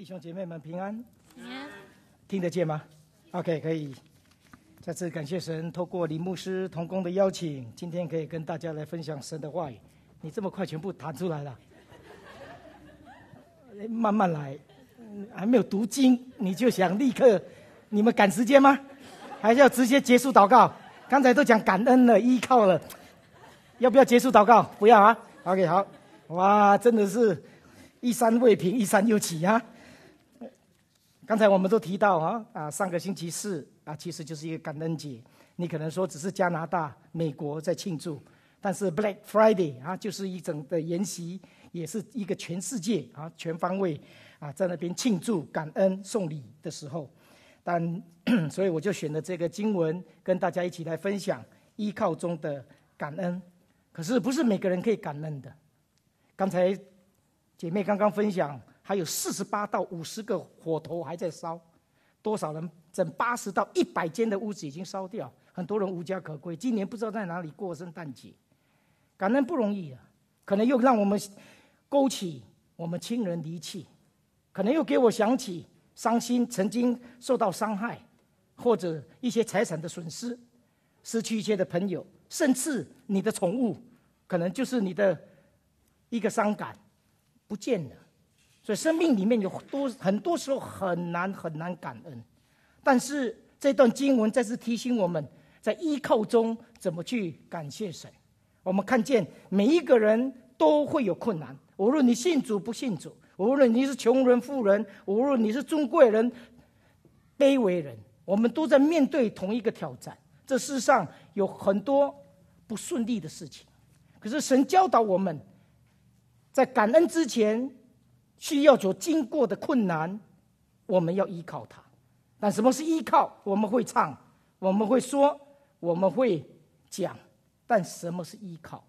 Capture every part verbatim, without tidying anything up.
弟兄姐妹们平安， 平安， 听得见吗 ？OK， 可以。再次感谢神，透过林牧师同工的邀请，今天可以跟大家来分享神的话语。你这么快全部弹出来了，慢慢来，还没有读经你就想立刻？你们赶时间吗？还是要直接结束祷告？刚才都讲感恩了，依靠了，要不要结束祷告？不要啊。OK， 好，哇，真的是一山未平，一山又起啊。刚才我们都提到啊啊，上个星期四啊，其实就是一个感恩节。你可能说只是加拿大、美国在庆祝，但是 Black Friday 啊，就是一整的筵席，也是一个全世界啊全方位啊在那边庆祝、感恩、送礼的时候。但所以我就选了这个经文，跟大家一起来分享依靠中的感恩。可是不是每个人可以感恩的。刚才姐妹刚刚分享。还有四十八到五十个火头还在烧，多少人？整八十到一百间的屋子已经烧掉，很多人无家可归。今年不知道在哪里过圣诞节，感恩不容易啊！可能又让我们勾起我们亲人离弃，可能又给我想起伤心曾经受到伤害，或者一些财产的损失，失去一些的朋友，甚至你的宠物，可能就是你的一个伤感不见了。所以生命里面有多很多时候很难很难感恩，但是这段经文再次提醒我们，在依靠中怎么去感谢神。我们看见每一个人都会有困难，无论你信主不信主，无论你是穷人富人，无论你是尊贵人卑微人，我们都在面对同一个挑战。这世上有很多不顺利的事情，可是神教导我们，在感恩之前需要所经过的困难，我们要依靠他。但什么是依靠？我们会唱，我们会说，我们会讲，但什么是依靠？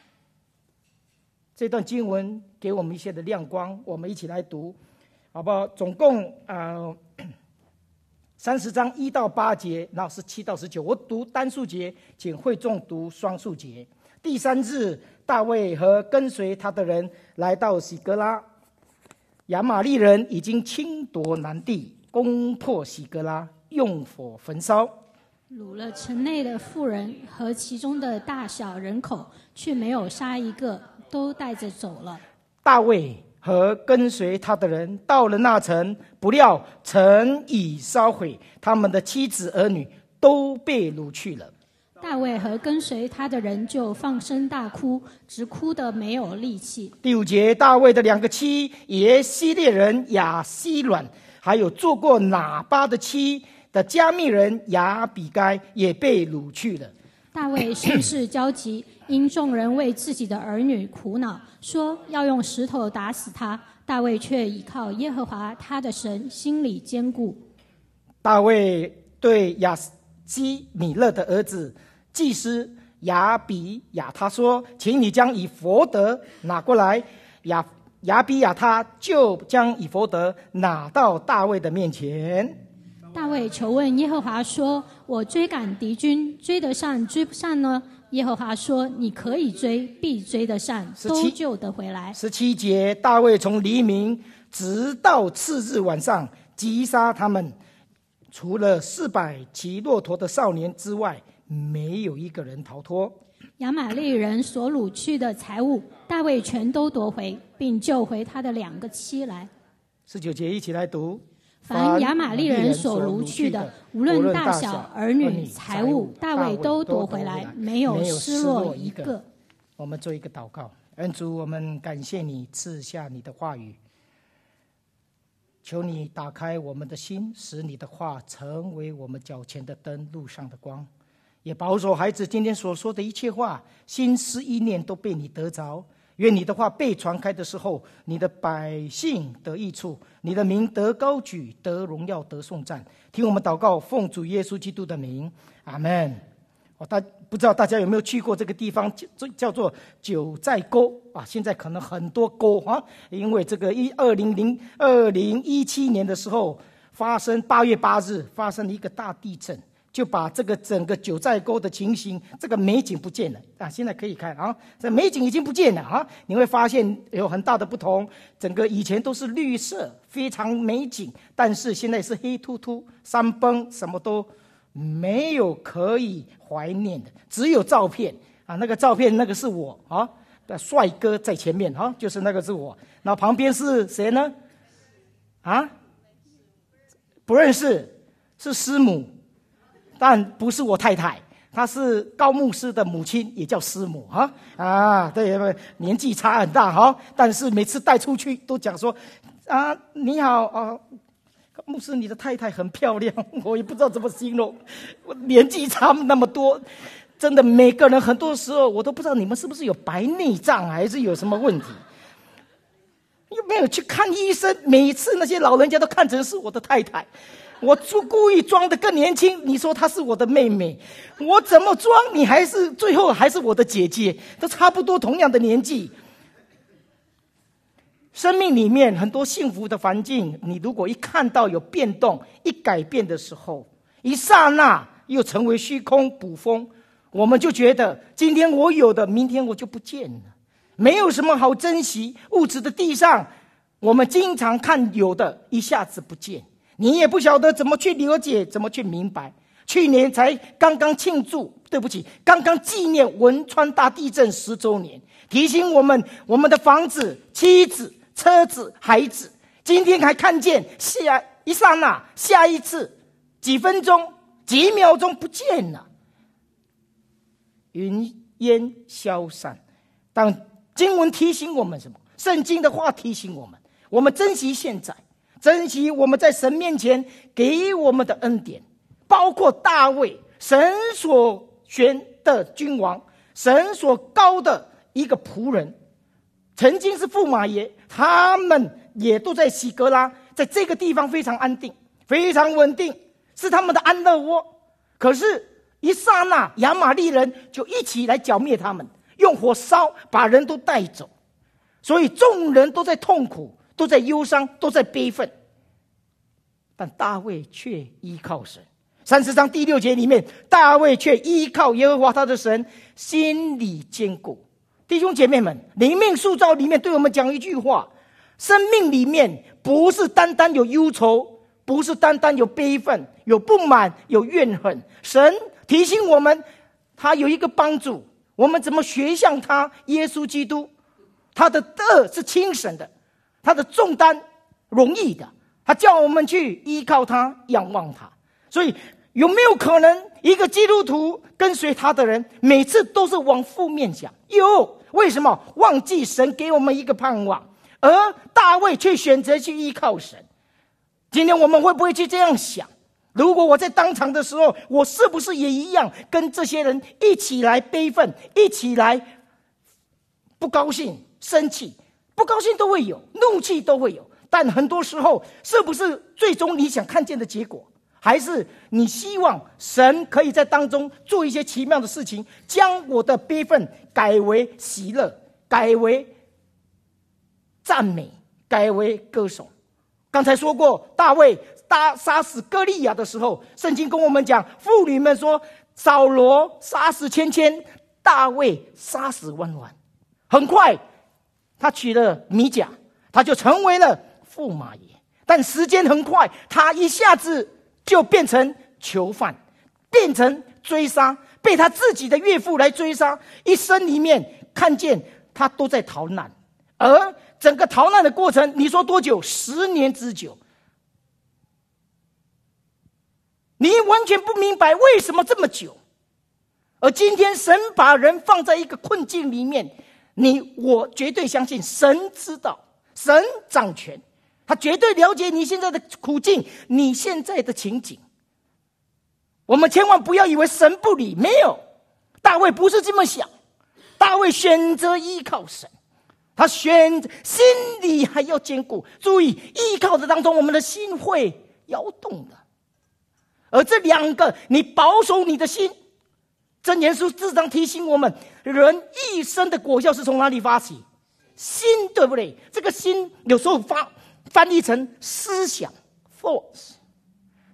这段经文给我们一些的亮光，我们一起来读，好不好？总共呃三十章一到八节，然后是七到十九。我读单数节，请会众读双数节。第三日，大卫和跟随他的人来到喜格拉。亚玛力人已经侵夺南地，攻破喜格拉，用火焚烧， 掳了城内的妇人和其中的大小人口，却没有杀一个，都带着走了。 大卫和跟随他的人到了那城，不料城已烧毁，他们的妻子儿女都被掳去了。 大卫和跟随他的人就放声大哭，直哭得没有力气。 第五节，大卫的两个妻耶西列人亚希卵，还有做过喇叭的妻的加密人亚比该也被掳去了。 大卫甚是焦急，因众人为自己的儿女苦恼，说要用石头打死他。大卫却倚靠耶和华他的神，心里坚固。 大卫对亚基米勒的儿子祭司亚比亚他说：“请你将以弗得拿过来。”亚亚比亚他就将以弗得拿到大卫的面前。 大卫求问耶和华说：“我追赶敌军，追得上追不上呢？”耶和华说：“你可以追，必追得上，都救得回来。” 十七节，大卫从黎明直到次日晚上击杀他们，除了四百骑骆驼的少年之外，没有一个人逃脱。 亚玛力人所掳去的财物，大卫全都夺回，并救回他的两个妻来。 十九节，一起来读。 凡亚玛力人所掳去的，无论大小、儿女、财物，大卫都夺回来，没有失落一个。 我们做一个祷告。恩主，我们感谢你赐下你的话语，求你打开我们的心，使你的话成为我们脚前的灯，路上的光。也保守孩子今天所说的一切话，心思意念都被你得着。愿你的话被传开的时候，你的百姓得益处，你的名得高举，得荣耀，得颂赞。听我们祷告，奉主耶稣基督的名，阿们。我大不知道大家有没有去过这个地方，叫叫做九寨沟啊。现在可能很多沟啊，因为这个一二零零二零一七年的时候发生八月八日发生了一个大地震， 就把这个整个九寨沟的情形，这个美景不见了啊！现在可以看啊，这美景已经不见了啊！你会发现有很大的不同。整个以前都是绿色，非常美景，但是现在是黑秃秃、山崩，什么都没有可以怀念的，只有照片啊。那个照片，那个是我啊，帅哥在前面啊，就是那个是我。那旁边是谁呢？啊，不认识，是师母。但不是我太太，她是高牧师的母亲，也叫师母啊啊，对，年纪差很大哈，但是每次带出去都讲说啊，你好啊，牧师，你的太太很漂亮，我也不知道怎么形容，我年纪差那么多，真的每个人很多时候我都不知道你们是不是有白内障还是有什么问题，又没有去看医生，每次那些老人家都看成是我的太太。我就故意装得更年轻，你说她是我的妹妹，我怎么装你还是最后还是我的姐姐，都差不多同样的年纪。生命里面很多幸福的环境，你如果一看到有变动、一改变的时候，一刹那又成为虚空捕风，我们就觉得今天我有的，明天我就不见了，没有什么好珍惜。物质的地上，我们经常看有的一下子不见。你也不晓得怎么去了解，怎么去明白。去年才刚刚庆祝，对不起，刚刚纪念汶川大地震十周年，提醒我们，我们的房子、妻子、车子、孩子，今天还看见下一刹那，下一次几分钟、几秒钟不见了，云烟消散。但经文提醒我们什么？圣经的话提醒我们，我们珍惜现在。珍惜我们在神面前给我们的恩典，包括大卫，神所选的君王，神所高的一个仆人，曾经是驸马爷，他们也都在喜格拉，在这个地方非常安定，非常稳定，是他们的安乐窝。可是，一刹那，亚玛力人就一起来剿灭他们，用火烧，把人都带走。所以众人都在痛苦，都在忧伤，都在悲愤，但大卫却依靠神。三十章第六节里面，大卫却依靠耶和华他的神，心里坚固。弟兄姐妹们，灵命塑造里面对我们讲一句话：生命里面不是单单有忧愁，不是单单有悲愤、有不满、有怨恨。神提醒我们，他有一个帮助，我们怎么学像他，耶稣基督，他的恶是轻省的，他的重担容易的，他叫我们去依靠他，仰望他。所以有没有可能一个基督徒跟随他的人每次都是往负面想？有，为什么？忘记神给我们一个盼望，而大卫却选择去依靠神。今天我们会不会去这样想？如果我在当场的时候，我是不是也一样跟这些人一起来悲愤，一起来不高兴、生气？不高兴都会有，怒气都会有，但很多时候是不是最终你想看见的结果，还是你希望神可以在当中做一些奇妙的事情，将我的悲愤改为喜乐，改为赞美，改为歌颂？刚才说过，大卫大杀死歌利亚的时候，圣经跟我们讲，妇女们说扫罗杀死千千，大卫杀死万万。很快他娶了米甲，他就成为了驸马爷。但时间很快，他一下子就变成囚犯，变成追杀，被他自己的岳父来追杀。一生里面看见他都在逃难，而整个逃难的过程，你说多久？十年之久。你完全不明白为什么这么久。而今天神把人放在一个困境里面，你我绝对相信神知道，神掌权，他绝对了解你现在的苦境，你现在的情景。我们千万不要以为神不理，没有，大卫不是这么想。大卫选择依靠神，他选心里还要坚固。注意，依靠的当中，我们的心会摇动的。而这两个，你保守你的心，箴言书四章提醒我们，人一生的果效是从哪里发起？心，对不对？这个心有时候发翻译成思想 thoughts，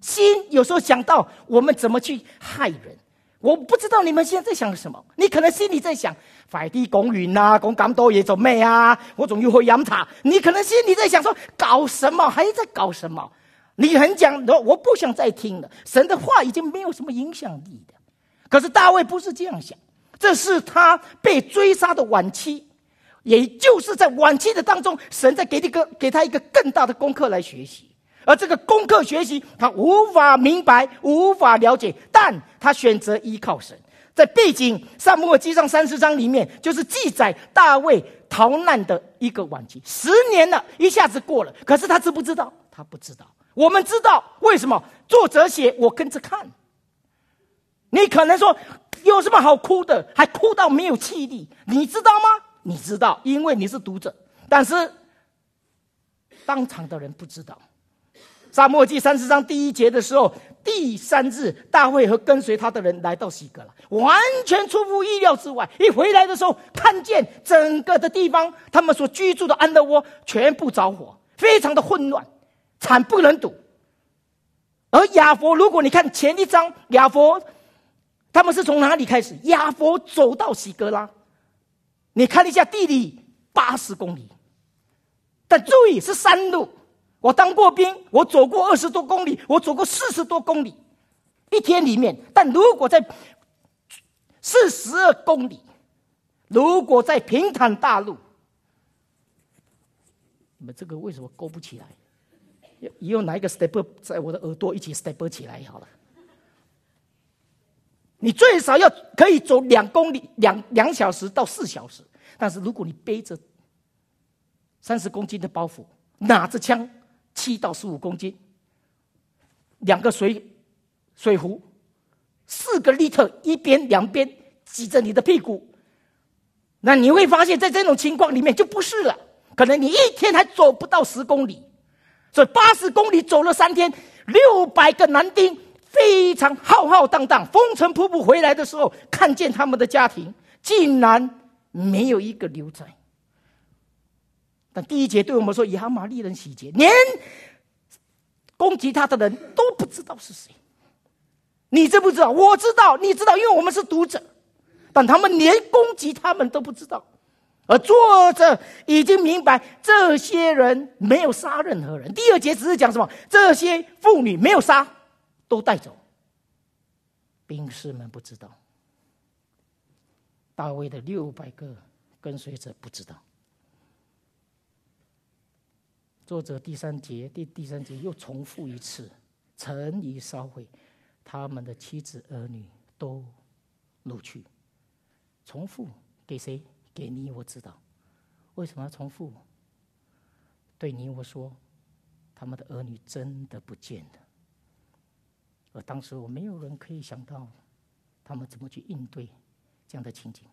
心有时候想到我们怎么去害人。我不知道你们现在在想什么，你可能心里在想快啲講完啊，講咁多嘢做咩啊？我仲要去飲茶。你可能心里在想说搞什么，还在搞什么？你很讲我不想再听了，神的话已经没有什么影响力的。可是大卫不是这样想，这是他被追杀的晚期，也就是在晚期的当中，神在给一个给他一个更大的功课来学习。而这个功课学习他无法明白，无法了解，但他选择依靠神。在背景撒母耳记上三十章里面，就是记载大卫逃难的一个晚期。十年了，一下子过了，可是他知不知道？他不知道。我们知道为什么？作者写，我跟着看。你可能说有什么好哭的，还哭到没有气力，你知道吗？你知道，因为你是读者。但是当场的人不知道。撒母耳记三十章第一节的时候，第三日大卫和跟随他的人来到西格拉，完全出乎意料之外。一回来的时候，看见整个的地方，他们所居住的安乐窝全部着火，非常的混乱，惨不忍睹。而亚佛，如果你看前一章，亚佛他们是从哪里开始？亚佛走到西格拉，你看一下地理，八十公里，但注意是山路。我当过兵，我走过二十多公里，我走过四十多公里，一天里面。但如果在四十二公里，如果在平坦大路，你们这个为什么勾不起来？以后拿一个 step 在我的耳朵一起 step 起来好了。你最少要可以走两公里，两两小时到四小时。但是如果你背着三十公斤的包袱，拿着枪。七到十五公斤，两个水水壶，四个 liter， 一边两边挤着你的屁股，那你会发现在这种情况里面就不是了，可能你一天还走不到十公里，所以八十公里走了三天，六百个男丁非常浩浩荡荡，风尘仆仆回来的时候，看见他们的家庭竟然没有一个留在。但第一节对我们说，亚玛力人洗劫，连攻击他的人都不知道是谁。你知不知道？我知道，你知道，因为我们是读者。但他们连攻击他们都不知道，而作者已经明白，这些人没有杀任何人。第二节只是讲什么？这些妇女没有杀，都带走。兵士们不知道，大卫的六百个跟随者不知道。作者第三节第第三节又重复一次，城已烧毁，他们的妻子儿女都掳去。重复给谁？给你我知道。为什么要重复？对你我说，他们的儿女真的不见了。而当时我没有人可以想到他们怎么去应对这样的情景。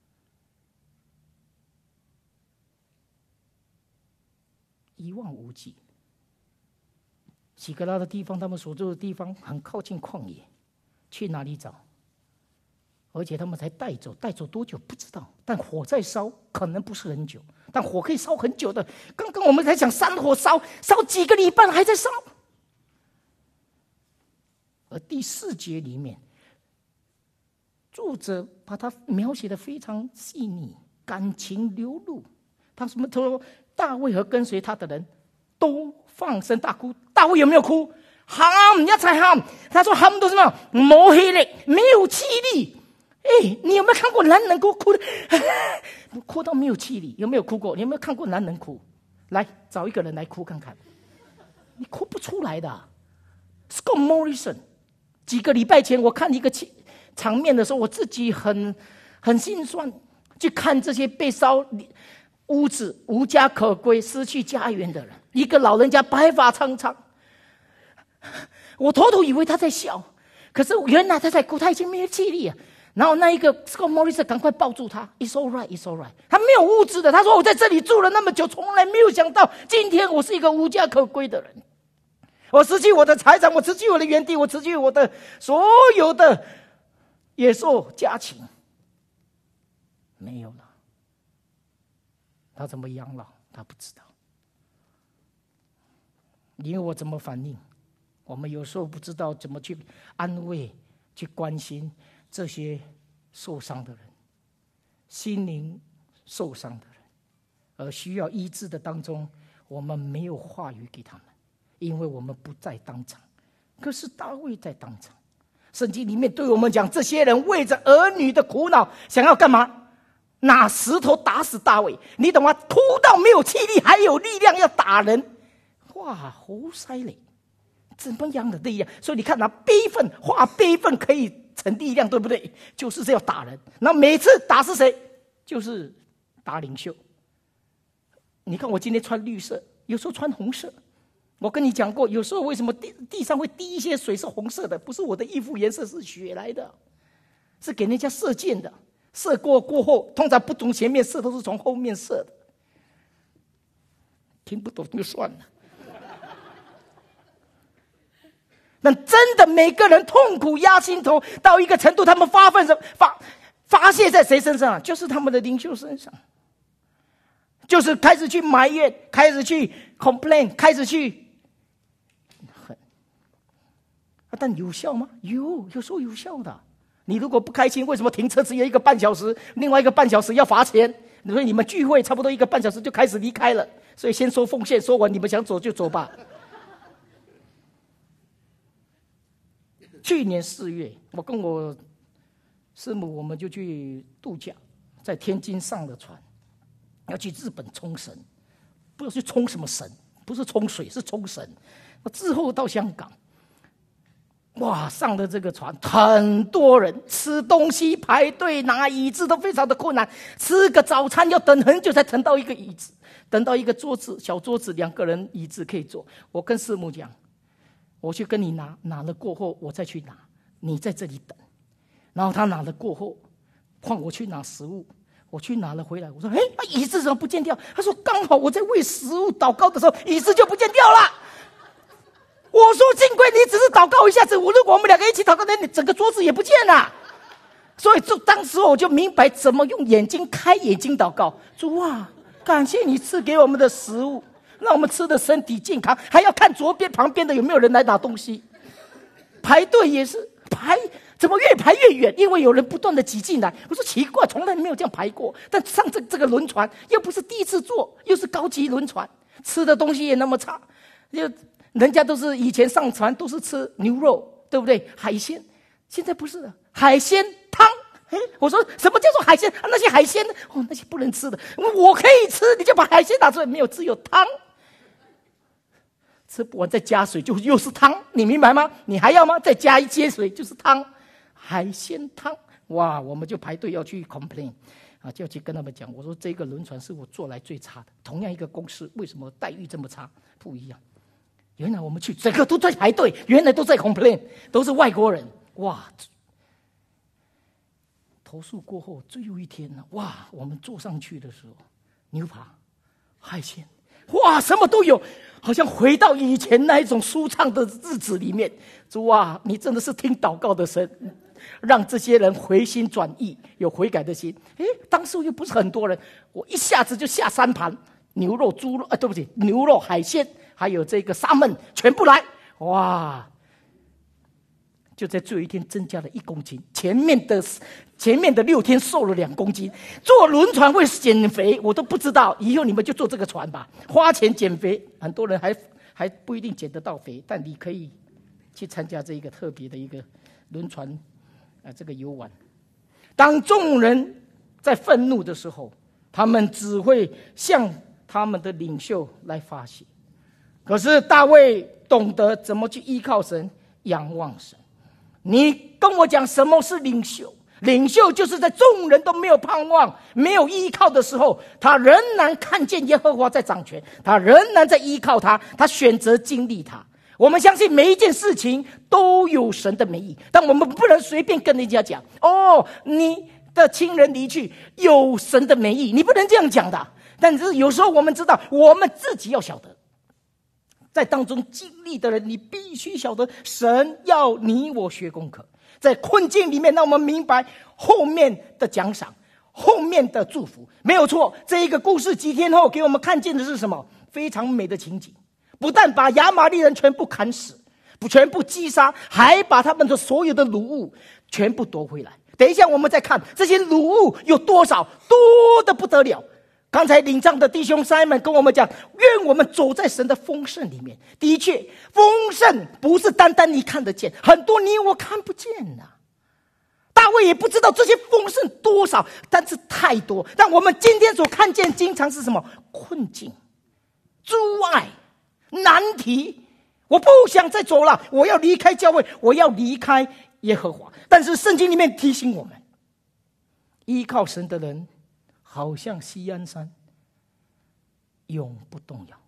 一望无际。喜格拉的地方，他们所住的地方很靠近旷野，去哪里找？而且他们才带走，带走多久不知道，但火在烧，可能不是很久，但火可以烧很久的。刚刚我们才讲山火烧，烧几个礼拜还在烧。而第四节里面，作者把它描写的非常细腻，感情流露。他什么？他说大卫和跟随他的人都放声大哭。大卫有没有哭？喊，一齊喊。他说喊到什么？没气力，没有气力。哎，你有没有看过男人哭哭的？哭到没有气力？有没有哭过？你有没有看过男人哭？来找一个人来哭看看，你哭不出来的。Scott Morrison， 几个礼拜前我看一个场面的时候，我自己很很心酸，去看这些被烧屋子、无家可归、失去家园的人。一个老人家白发苍苍，我偷偷以为他在笑，可是原来他在哭，他已经没有气力了。然后那一个 Scott Morrison 赶快抱住他 ，It's all right, It's all right。他没有物质的，他说我在这里住了那么久，从来没有想到今天我是一个无家可归的人。我失去我的财产，我失去我的园地，我失去我的所有的野兽家禽，没有了。他怎么养老？他不知道。因为我怎么反应？ 我们有时候不知道怎么去安慰、去关心这些受伤的人，心灵受伤的人，而需要医治的当中，我们没有话语给他们，因为我们不在当场。可是大卫在当场，圣经里面对我们讲，这些人为着儿女的苦恼，想要干嘛？拿石头打死大卫，你懂吗？哭到没有气力，还有力量要打人，哇，好犀利！怎么样的力量？所以你看，拿悲愤，化悲愤可以成力量，对不对？就是这样打人。那每次打是谁？就是打领袖。你看我今天穿绿色，有时候穿红色。我跟你讲过，有时候为什么地地上会滴一些水是红色的？不是我的衣服颜色，是血来的，是给人家射箭的。射过过后，通常不从前面射，都是从后面射的。听不懂就算了。那真的每个人痛苦压心头到一个程度，他们发愤发发泄在谁身上？就是他们的领袖身上，就是开始去埋怨，开始去 complain， 开始去恨。但有效吗？有，有时候有效的。你如果不开心，为什么停车只有一个半小时，另外一个半小时要罚钱？所以你们聚会差不多一个半小时就开始离开了，所以先收奉献，收完你们想走就走吧。去年四月，我跟我师母我们就去度假，在天津上了船，要去日本冲绳，不知道去冲什么绳，不是冲水，是冲绳。之后到香港，哇，上了这个船，很多人吃东西排队拿椅子都非常的困难，吃个早餐要等很久才等到一个椅子，等到一个桌子，小桌子两个人椅子可以坐。我跟师母讲，我去跟你拿，拿了过后我再去拿，你在这里等。然后他拿了过后，换我去拿食物，我去拿了回来，我说：“哎，椅子怎么不见掉？”他说：“刚好我在为食物祷告的时候，椅子就不见掉了。”我说：“幸亏你只是祷告一下子，我如果我们两个一起祷告，那你整个桌子也不见了。”所以就当时我就明白怎么用眼睛开眼睛祷告。主啊，感谢你赐给我们的食物，让我们吃的身体健康，还要看左边旁边的有没有人来拿东西。排队也是排，怎么越排越远？因为有人不断的挤进来。我说奇怪，从来没有这样排过。但上这这个轮船又不是第一次坐，又是高级轮船，吃的东西也那么差，就人家都是以前上船都是吃牛肉，对不对？海鲜，现在不是的，海鲜汤。哎，我说什么叫做海鲜？啊、那些海鲜哦，那些不能吃的，我可以吃，你就把海鲜拿出来，没有，只有汤。吃不完再加水就又是汤，你明白吗？你还要吗？再加一些水就是汤，海鲜汤。哇，我们就排队要去 complain 啊，就要去跟他们讲，我说这个轮船是我做来最差的，同样一个公司为什么待遇这么差？不一样。原来我们去整个都在排队，原来都在 complain， 都是外国人。哇，投诉过后最后一天了，哇，我们坐上去的时候，牛扒、海鲜，哇，什么都有，好像回到以前那一种舒畅的日子里面。主啊，你真的是听祷告的神，让这些人回心转意，有悔改的心。诶，当时又不是很多人，我一下子就下三盘牛肉、猪肉，啊，对不起，牛肉、海鲜，还有这个沙焖，全部来，哇！就在最后一天增加了一公斤，前面的前面的六天瘦了两公斤。坐轮船会减肥，我都不知道。以后你们就坐这个船吧，花钱减肥。很多人还还不一定减得到肥，但你可以去参加这一个特别的一个轮船啊，这个游玩。当众人在愤怒的时候，他们只会向他们的领袖来发泄。可是大卫懂得怎么去依靠神，仰望神。你跟我讲什么是领袖？领袖就是在众人都没有盼望、没有依靠的时候，他仍然看见耶和华在掌权，他仍然在依靠他，他选择经历他。我们相信每一件事情都有神的美意，但我们不能随便跟人家讲，哦，你的亲人离去有神的美意，你不能这样讲的。但是有时候我们知道，我们自己要晓得，在当中经历的人，你必须晓得神要你我学功课。在困境里面，让我们明白后面的奖赏，后面的祝福。没有错，这一个故事几天后给我们看见的是什么？非常美的情景。不但把亚玛力人全部砍死， 全部击杀，还把他们的所有的掳物全部夺回来。等一下我们再看这些掳物有多少，多得不得了。刚才领章的弟兄 Simon 跟我们讲，愿我们走在神的丰盛里面。的确，丰盛不是单单你看得见，很多你我看不见啊。大卫也不知道这些丰盛多少，但是太多。但我们今天所看见经常是什么？困境、阻碍、难题。我不想再走了，我要离开教会，我要离开耶和华。但是圣经里面提醒我们，依靠神的人好像锡安山，永不动摇。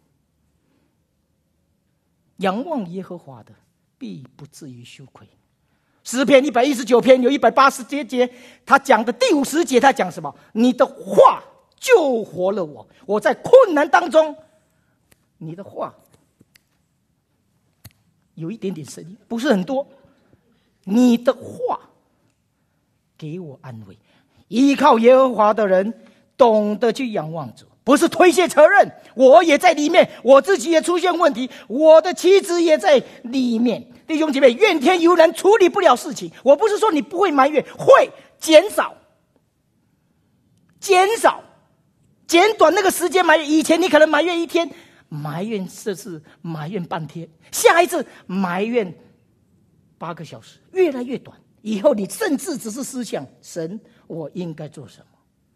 仰望耶和华的，必不至于羞愧。诗篇一百一十九篇有一百八十节，他讲的第五十节，他讲什么？你的话救活了我，我在困难当中，你的话有一点点声音，不是很多。你的话给我安慰。依靠耶和华的人懂得去仰望主，不是推卸责任。我也在里面，我自己也出现问题，我的妻子也在里面。弟兄姐妹，怨天尤人处理不了事情。我不是说你不会埋怨，会减少减少减短那个时间埋怨。以前你可能埋怨一天，埋怨这次埋怨半天，下一次埋怨八个小时，越来越短。以后你甚至只是思想，神我应该做什么。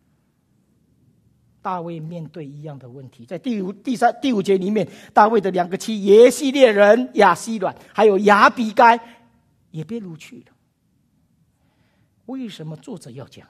大卫面对一样的问题，在第五、第三、第五节里面，大卫的两个妻耶西列人亚希卵，还有亚比该，也被掳去了。为什么作者要讲？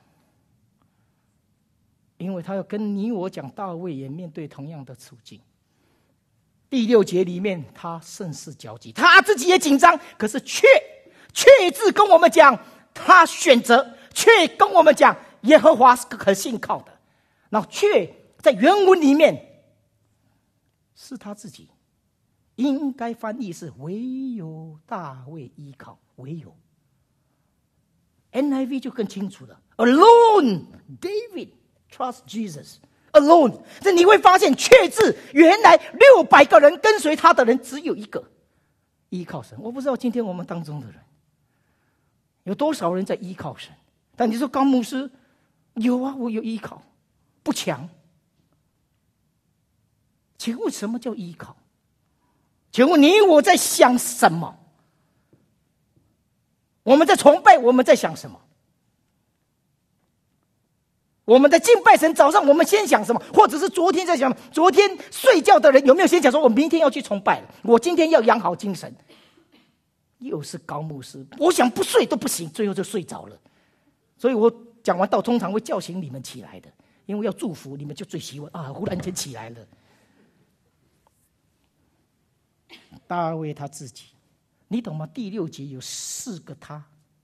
因为他要跟你我讲，大卫也面对同样的处境。第六节里面，他甚是焦急，他自己也紧张，可是却却字跟我们讲，他选择，却跟我们讲，耶和华是可信靠的。然后却在原文里面是他自己，应该翻译是唯有大卫依靠，唯有 N I V 就更清楚了， Alone David trust Jesus Alone。 这你会发现却字原来六百个人跟随他的人只有一个依靠神。我不知道今天我们当中的人有多少人在依靠神。但你说高牧师，有啊，我有依靠，不强。请问什么叫依靠？请问你我在想什么？我们在崇拜，我们在想什么？我们在敬拜神，早上我们先想什么？或者是昨天在想，昨天睡觉的人有没有先想说，我明天要去崇拜了，我今天要养好精神？又是高牧师，我想不睡都不行，最后就睡着了。所以我讲完道通常会叫醒你们起来的，因为要祝福你们，就最喜欢啊，忽然间起来了。大卫他自己，你懂吗？第六节有四个他，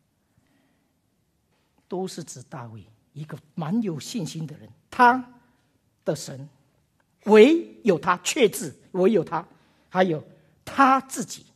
都是指大卫，一个蛮有信心的人。他的神，唯有他，确字，唯有他，还有他自己，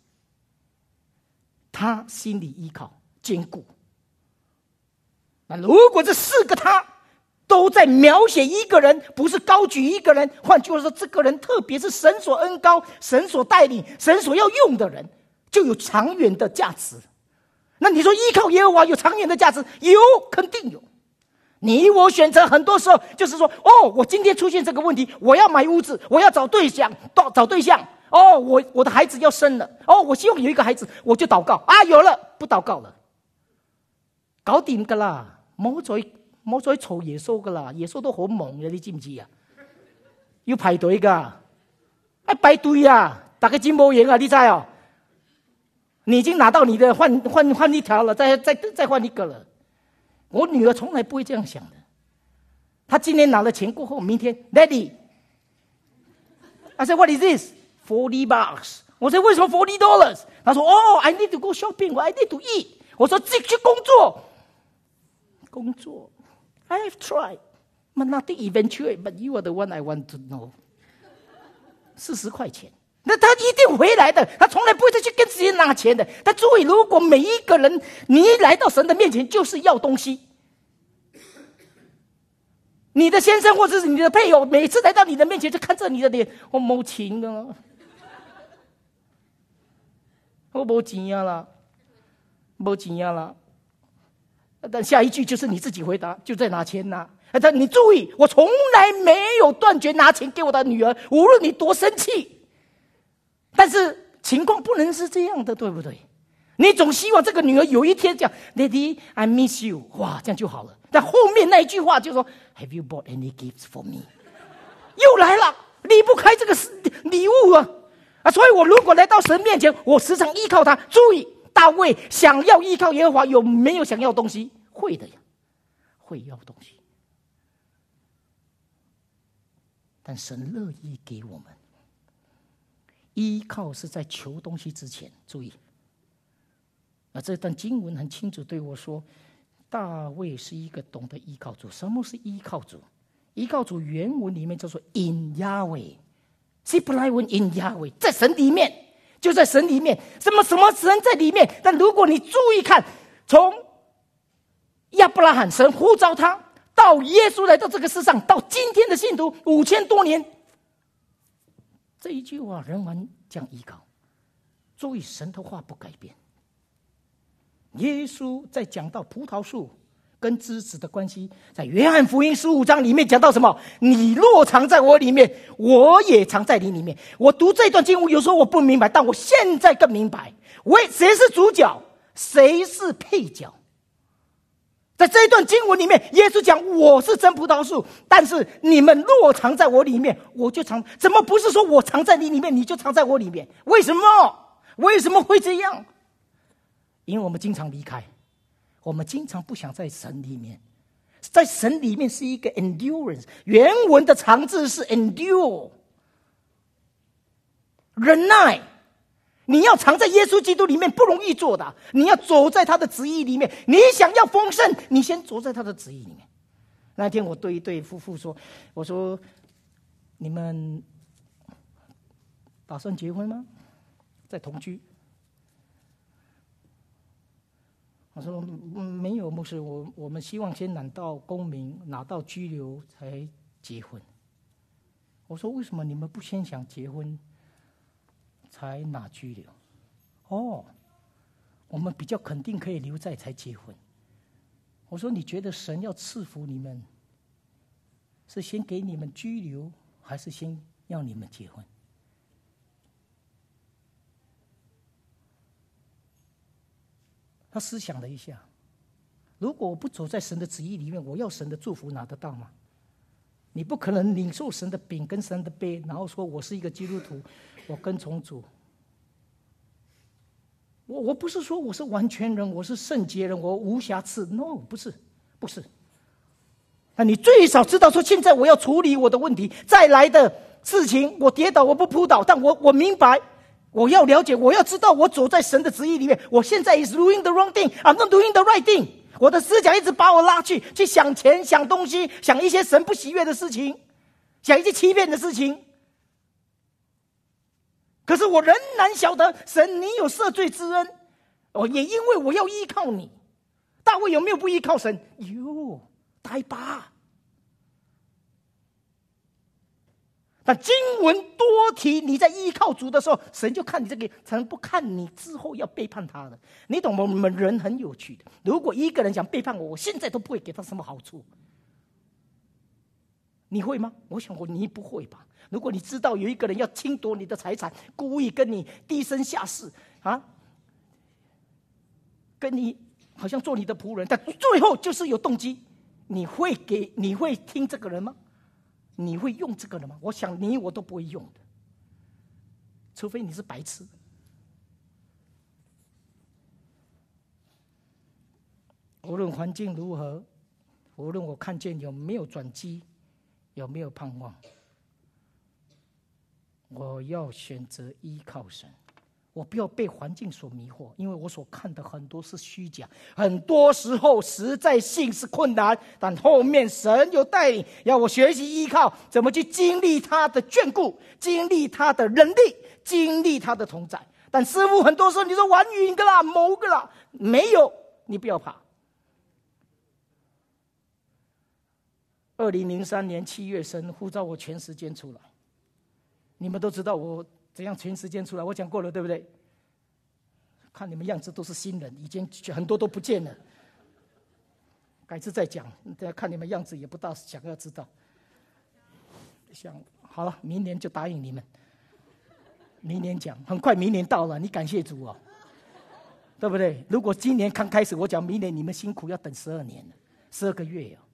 他心里依靠坚固。那如果这四个他都在描写一个人，不是高举一个人，换句话说，这个人特别是神所恩膏、神所带领、神所要用的人，就有长远的价值。那你说依靠耶和华有长远的价值？有，肯定有。你我选择很多时候就是说，哦，我今天出现这个问题，我要买屋子，我要找对象，找对象。哦，我我的孩子要生了，哦，我希望有一个孩子，我就祷告啊，有了，不祷告了，搞掂噶啦，冇再冇再嘈耶穌噶啦，耶穌都好忙嘅，你知唔知啊？要排隊噶，一排隊啊，大家真冇贏啊，你知哦？你已經拿到你的換換換一條了，再再再換一個了。我女兒從來不會這樣想的，她今年拿了錢過後，明天 Daddy， I said what is this? Forty bucks。我說為什麼 forty dollars？ 她說哦 ，I need to go shopping， I need to eat。我說自己去工作，工作。I have tried, but nothing eventuate. But you are the one I want to know. 四十块钱，那他一定回来的。他从来不会再去跟别人拿钱的。但注意，如果每一个人你一来到神的面前就是要东西，你的先生或者是你的配偶，每次来到你的面前就看着你的脸，我没钱啊。 我没钱啊啦，没钱啊啦。但下一句就是你自己回答，就在拿钱呐、啊。但你注意，我从来没有断绝拿钱给我的女儿，无论你多生气。但是情况不能是这样的，对不对？你总希望这个女儿有一天讲 Daddy I miss you， 哇，这样就好了。但后面那一句话就说 Have you bought any gifts for me？ 又来了，离不开这个礼物啊！啊，所以我如果来到神面前，我时常依靠他。注意，大卫想要依靠耶和华，有没有想要东西？会的呀，会要东西。但神乐意给我们。依靠是在求东西之前，注意。啊，这段经文很清楚对我说，大卫是一个懂得依靠主。什么是依靠主？依靠主原文里面叫做 in Yahweh， 希伯来文 in Yahweh， 在神里面，就在神里面，什么什么神在里面。但如果你注意看，从亚伯拉罕神呼召他，到耶稣来到这个世上，到今天的信徒五千多年，这一句话仍然讲依靠。注意，神的话不改变。耶稣在讲到葡萄树跟枝子的关系，在约翰福音十五章里面讲到什么？你若藏在我里面，我也藏在你里面。我读这段经文，有时候我不明白，但我现在更明白，为谁是主角，谁是配角。在这一段经文里面，耶稣讲我是真葡萄树，但是你们若藏在我里面，我就藏。怎么不是说我藏在你里面，你就藏在我里面？为什么？为什么会这样？因为我们经常离开，我们经常不想在神里面。在神里面是一个 endurance， 原文的长字是 endure， 忍耐。你要藏在耶稣基督里面不容易做的，你要走在他的旨意里面。你想要丰盛，你先走在他的旨意里面。那天我对一对夫妇说，我说你们打算结婚吗？在同居。我说、嗯、没有，牧师，我我们希望先拿到公民，拿到居留才结婚。我说为什么你们不先想结婚才拿居留？哦，我们比较肯定可以留在才结婚。我说你觉得神要赐福你们，是先给你们居留，还是先要你们结婚？他思想了一下，如果我不走在神的旨意里面，我要神的祝福拿得到吗？你不可能领受神的饼跟神的杯，然后说我是一个基督徒，我跟从主。我我不是说我是完全人，我是圣洁人，我无瑕疵。No， 不是，不是。那你最少知道说，现在我要处理我的问题，再来的事情，我跌倒我不扑倒，但我我明白。我要了解，我要知道，我走在神的旨意里面。我现在 is doing the wrong thing, I'm not doing the right thing。我的思想一直把我拉去，去想钱、想东西、想一些神不喜悦的事情，想一些欺骗的事情。可是我仍然晓得，神，你有赦罪之恩，哦，也因为我要依靠你。大卫有没有不依靠神？有，大把。但经文多提你在依靠主的时候，神就看你这个，神不看你之后要背叛他的。你懂吗？我们人很有趣的。如果一个人想背叛我，我现在都不会给他什么好处。你会吗？我想我你不会吧。如果你知道有一个人要侵夺你的财产，故意跟你低声下气啊，跟你好像做你的仆人，但最后就是有动机，你会给你会听这个人吗？你会用这个人吗？我想你我都不会用的，除非你是白痴。无论环境如何，无论我看见有没有转机，有没有盼望，我要选择依靠神。我不要被环境所迷惑，因为我所看的很多是虚假，很多时候实在性是困难，但后面神有带领，要我学习依靠，怎么去经历他的眷顾，经历他的能力，经历他的同在。但师父很多时候你说玩晕个啦，谋个啦，没有，你不要怕。二零零三年七月，神呼召我全时间出来。你们都知道我怎样全时间出来，我讲过了，对不对？ 看你们样子都是新人，已经很多都不见了。改次再讲，看你们样子也不大想要知道。想好了，明年就答应你们。明年讲，很快明年到了，你感谢主哦，对不对？如果今年刚开始，我讲明年你们辛苦要等十二年了，十二个月哦。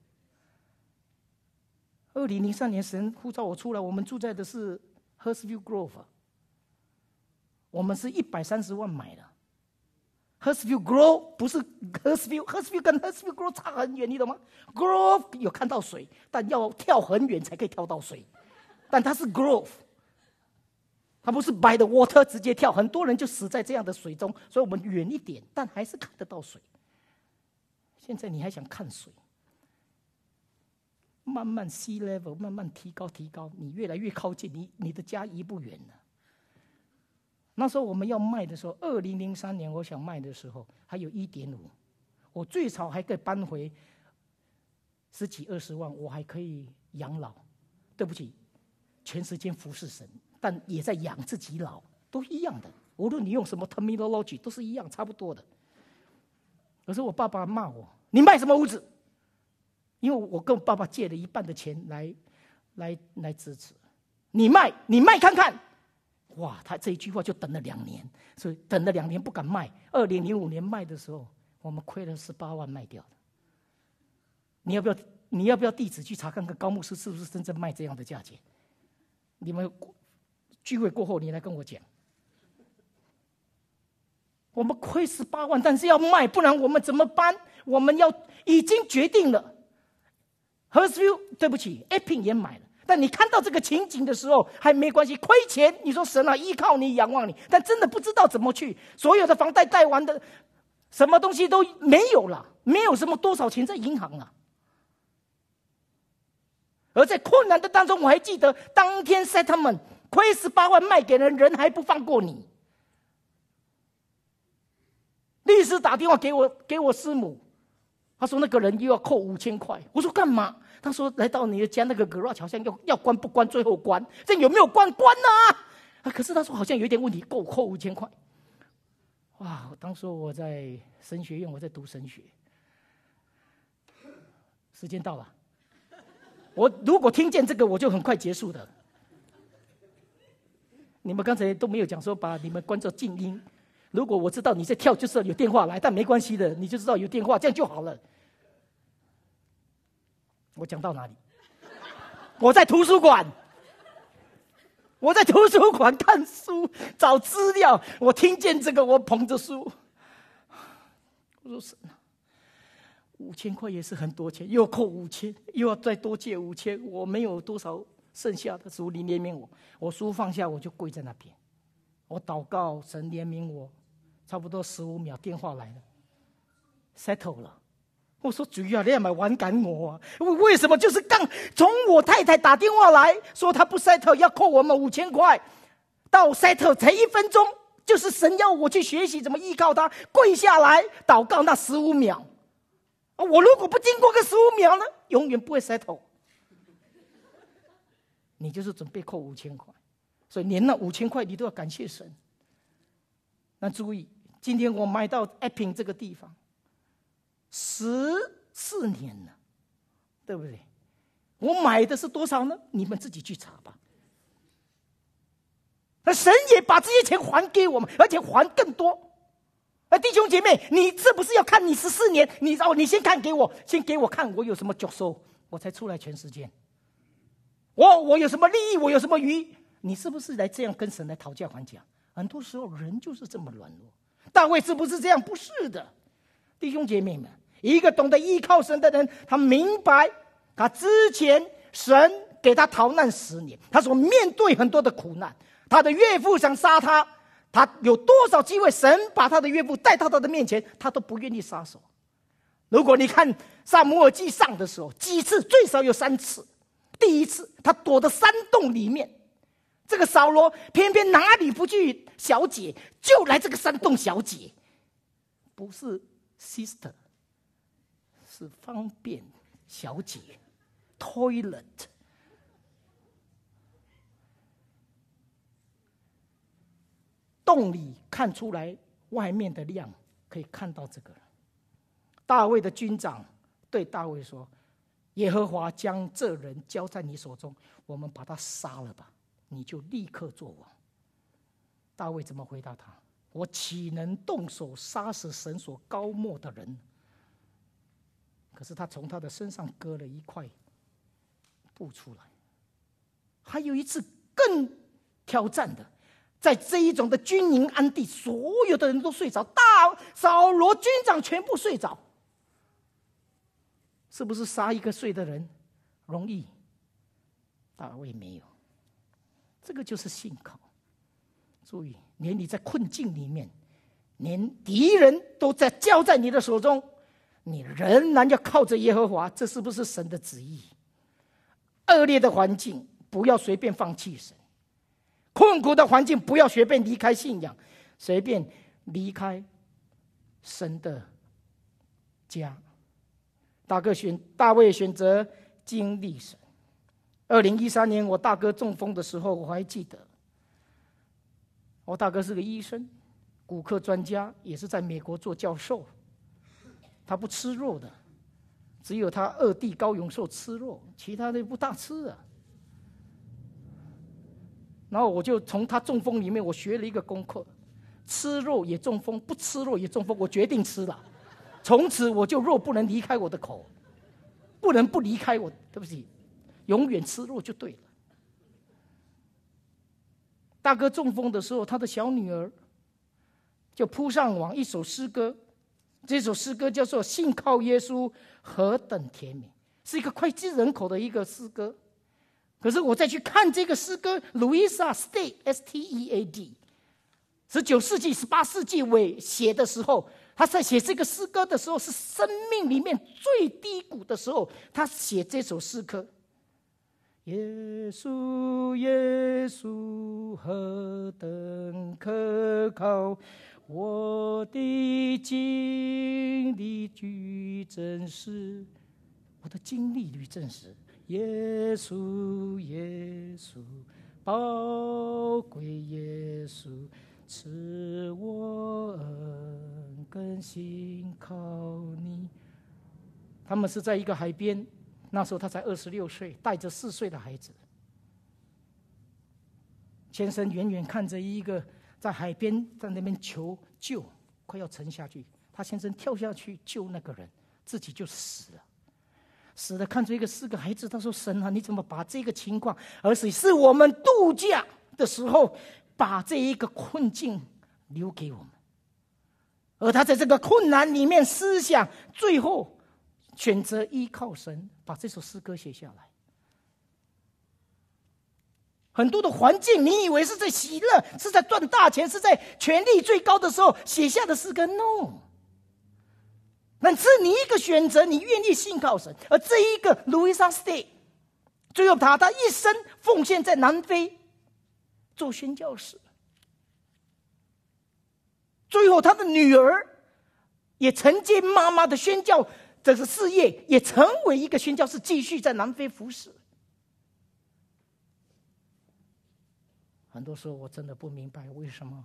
二零零三年神呼召我出来，我们住在的是 Hurstville Grove， 我们是一百三十万买的。Hurstville Grove 不是 Hurstville，Hurstville 跟 Hurstville Grove 差很远，你懂吗 ？Grove 有看到水，但要跳很远才可以跳到水，但它是 Grove， 它不是 by the water 直接跳，很多人就死在这样的水中，所以我们远一点，但还是看得到水。现在你还想看水？慢慢 sea level 慢慢提高提高，你越来越靠近，你你的家移不远了。那时候我们要卖的时候，二零零三年我想卖的时候还有一点五，我最少还可以搬回十几二十万，我还可以养老。对不起，全时间服侍神，但也在养自己老，都一样的。无论你用什么 terminology 都是一样，差不多的。可是我爸爸骂我：“你卖什么屋子？”因为我跟我爸爸借了一半的钱来，来来支持。你卖，你卖看看。哇，他这一句话就等了两年，所以等了两年不敢卖。二零零五年卖的时候，我们亏了十八万卖掉的。你要不要？你要不要地址去查看看高牧师是不是真正卖这样的价钱？你们聚会过后，你来跟我讲。我们亏十八万，但是要卖，不然我们怎么办？我们要已经决定了。Hurstville 对不起 ，Epping 也买了。但你看到这个情景的时候，还没关系，亏钱。你说神啊，依靠你，仰望你，但真的不知道怎么去。所有的房贷贷完的，什么东西都没有了，没有什么多少钱在银行了。而在困难的当中，我还记得当天 settlement 亏十八万卖给人，人还不放过你。律师打电话给我，给我师母，他说那个人又要扣五千块。我说干嘛？他说来到你的家那个 garage 好像要要关不关，最后关，这有没有关？关啊！啊可是他说好像有一点问题，够扣五千块。哇！当时我在神学院，我在读神学。时间到了，我如果听见这个，我就很快结束的。你们刚才都没有讲说把你们关作静音。如果我知道你在跳，就知道有电话来，但没关系的，你就知道有电话，这样就好了。我讲到哪里？我在图书馆，我在图书馆看书找资料。我听见这个，我捧着书，我说神啊，五千块也是很多钱，又扣五千，又要再多借五千，我没有多少剩下的，主你怜悯我。我书放下，我就跪在那边，我祷告神怜悯我。差不多十五秒，电话来了 ，settle 了。我说主啊，你还没玩赶我啊？为什么就是刚从我太太打电话来说她不 settle 要扣我们五千块，到 settle 才一分钟，就是神要我去学习怎么依靠他，跪下来祷告那十五秒。我如果不经过个十五秒呢，永远不会 settle。你就是准备扣五千块，所以连那五千块你都要感谢神。那注意，今天我买到 Epping 这个地方。十四年了，对不对？我买的是多少呢？你们自己去查吧。那神也把这些钱还给我们，而且还更多。那弟兄姐妹，你是不是要看你十四年？你哦，你先看给我，先给我看我有什么脚收，我才出来全时间。我我有什么利益？我有什么余？你是不是来这样跟神来讨价还价？很多时候人就是这么软弱。大卫是不是这样？不是的。弟兄姐妹们，一个懂得依靠神的人，他明白他之前神给他逃难十年，他所面对很多的苦难，他的岳父想杀他，他有多少机会神把他的岳父带到他的面前，他都不愿意撒手。如果你看撒母耳记上的时候，几次最少有三次。第一次他躲到山洞里面，这个扫罗偏偏哪里不去小姐，就来这个山洞小姐，不是 sister， 是方便小姐 toilet。 洞里看出来外面的亮可以看到这个。大卫的军长对大卫说：耶和华将这人交在你手中，我们把他杀了吧，你就立刻做王。大卫怎么回答他？我岂能动手杀死神所膏抹的人？可是他从他的身上割了一块布出来。还有一次更挑战的，在这一种的军营安地，所有的人都睡着，大扫罗军长全部睡着。是不是杀一个睡的人容易？大卫没有。这个就是信靠。注意，连你在困境里面，连敌人都在交在你的手中，你仍然要靠着耶和华，这是不是神的旨意？恶劣的环境不要随便放弃神，困苦的环境不要随便离开信仰，随便离开神的家。大哥选大卫选择经历神。二零一三年我大哥中风的时候，我还记得，我大哥是个医生，骨科专家，也是在美国做教授。他不吃肉的，只有他二弟高永寿吃肉，其他的不大吃的。然后我就从他中风里面，我学了一个功课：吃肉也中风，不吃肉也中风。我决定吃了。从此我就肉不能离开我的口，不能不离开我，对不起，永远吃肉就对了。大哥中风的时候，他的小女儿就扑上网一首诗歌，这首诗歌叫做《信靠耶稣何等甜美》，是一个脍炙人口的一个诗歌。可是我再去看这个诗歌 ，Louisa Stead S T E A D， 十九世纪、十八世纪尾写的时候。他在写这个诗歌的时候，是生命里面最低谷的时候，他写这首诗歌。耶稣，耶稣，何等可靠！我的经历据真实，我的经历率真实。耶稣，耶稣，宝贵耶稣。赐我恩，更信靠你。他们是在一个海边，那时候他才二十六岁，带着四岁的孩子。先生远远看着一个在海边在那边求救，快要沉下去。他先生跳下去救那个人，自己就死了。死了，看着一个四个孩子，他说：“神啊，你怎么把这个情况，而且是我们度假的时候。”把这一个困境留给我们，而他在这个困难里面思想，最后选择依靠神，把这首诗歌写下来。很多的环境，你以为是在喜乐，是在赚大钱，是在权力最高的时候写下的诗歌 ，no。但是你一个选择，你愿意信靠神，而这一个 Louisa Stead， 最后他他一生奉献在南非。做宣教士，最后他的女儿也承接妈妈的宣教这个事业，也成为一个宣教士，继续在南非服侍。很多时候我真的不明白，为什么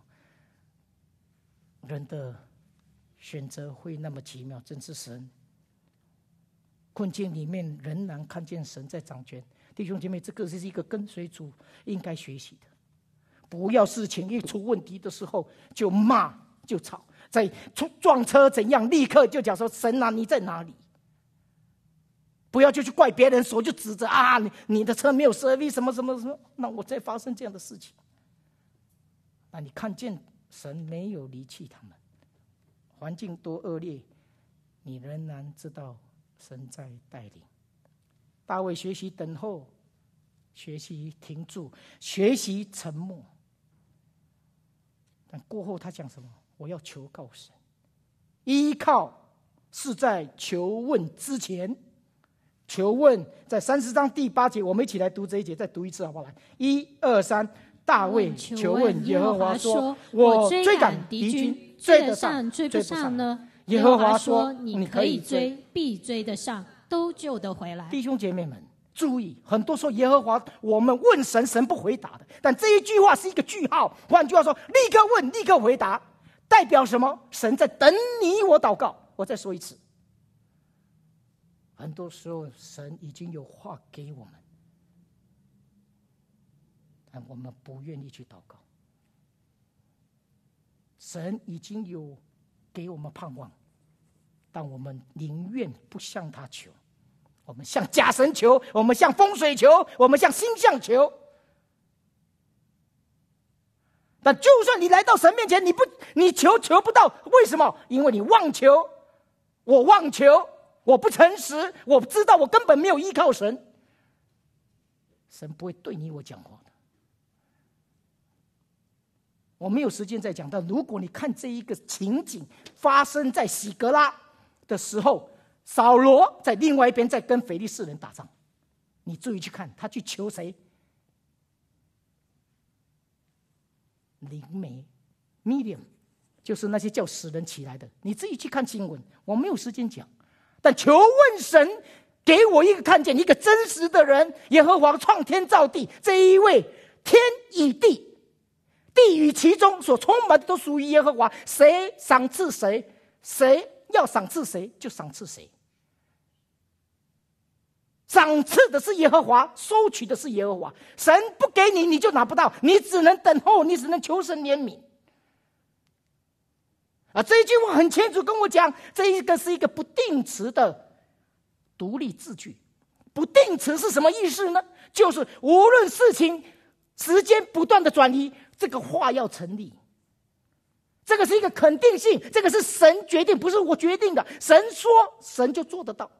人的选择会那么奇妙。真是神困境里面仍然看见神在掌权。弟兄姐妹，这个是一个跟随主应该学习的。不要事情一出问题的时候就骂就吵，在撞车怎样立刻就讲说：“神啊，你在哪里？”不要就去怪别人，手就指着啊，你你的车没有 service 什么什么什么，那我再发生这样的事情。那你看见神没有离弃他们，环境多恶劣，你仍然知道神在带领。大卫学习等候，学习停住，学习沉默。但过后他讲什么？我要求告神。依靠是在求问之前。求问在三十章第八节，我们一起来读这一节，再读一次好不好？来，一二三。大卫求问耶和华说：“我追赶敌军，追得上追不上呢？”耶和华说：“你可以追， 必追得上，都救得回来。” 弟兄姐妹们，注意，很多时候耶和华我们问神，神不回答的。但这一句话是一个句号，换句话说，立刻问，立刻回答。 代表什么？神在等你我祷告。我再说一次，很多时候神已经有话给我们，但我们不愿意去祷告。神已经有给我们盼望，但我们宁愿不向他求。我们向假神求，我们向风水求，我们向星象求。但就算你来到神面前，你不你求求不到，为什么？因为你妄求，我妄求，我不诚实，我知道我根本没有依靠神。神不会对你我讲话的。我没有时间再讲，但如果你看这一个情景发生在喜格拉的时候，扫罗在另外一边在跟非利士人打仗，你注意去看，他去求谁？灵媒 medium， 就是那些叫死人起来的。你自己去看新闻，我没有时间讲。但求问神给我一个看见，一个真实的人，耶和华创天造地，这一位天与地，地与其中所充满的都属于耶和华，谁赏赐谁，谁要赏赐谁就赏赐谁。赏赐的是耶和华，收取的是耶和华。神不给你，你就拿不到，你只能等候，你只能求神怜悯。啊，这一句话很清楚跟我讲，这一个是一个不定词的独立字句。不定词是什么意思呢？就是无论事情时间不断的转移，这个话要成立。这个是一个肯定性，这个是神决定，不是我决定的。神说，神就做得到。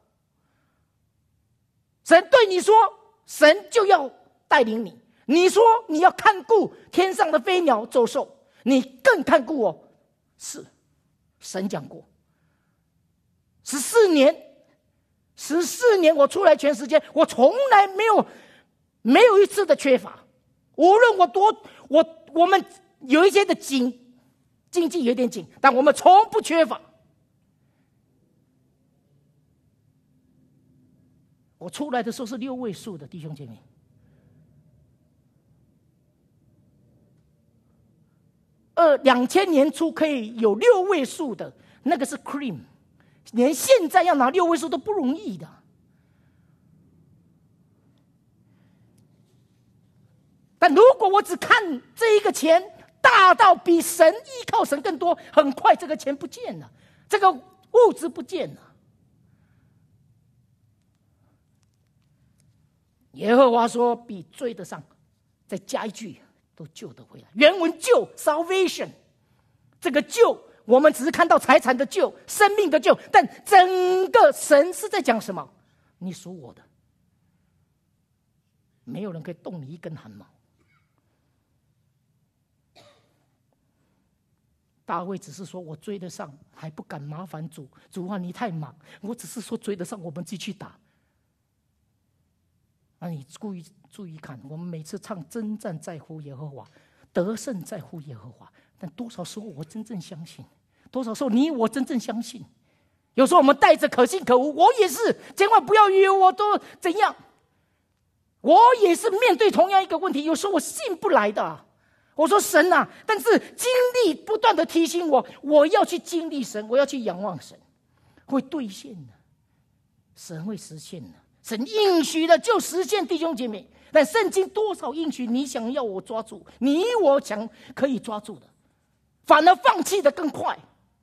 神对你说，神就要带领你。你说你要看顾天上的飞鸟走兽，你更看顾我。是，神讲过。十四年，十四年我出来全世界，我从来没有没有一次的缺乏。无论我多，我我们有一些的紧，经济有点紧，但我们从不缺乏。我出来的时候是六位数的，弟兄姐妹。二两千年初可以有六位数的，那个是 cream， 连现在要拿六位数都不容易的。但如果我只看这一个钱大到比神依靠神更多，很快这个钱不见了，这个物质不见了。耶和华说：“比追得上，再加一句，都救得回来。”原文救 salvation， 这个救我们只是看到财产的救、生命的救，但整个神是在讲什么？你属我的，没有人可以动你一根汗毛。大卫只是说：“我追得上，还不敢麻烦主。主啊，你太忙。我只是说追得上，我们继续打。”那你注意注意看，我们每次唱征战在乎耶和华，得胜在乎耶和华，但多少时候我真正相信？多少时候你我真正相信？有时候我们带着可信可无，我也是，千万不要以为我都怎样。我也是面对同样一个问题，有时候我信不来的。我说神啊，但是经历不断的提醒我，我要去经历神，我要去仰望神，会兑现的，神会实现的。神应许的就实现，弟兄姐妹。但圣经多少应许你想要我抓住，你我想可以抓住的，反而放弃的更快。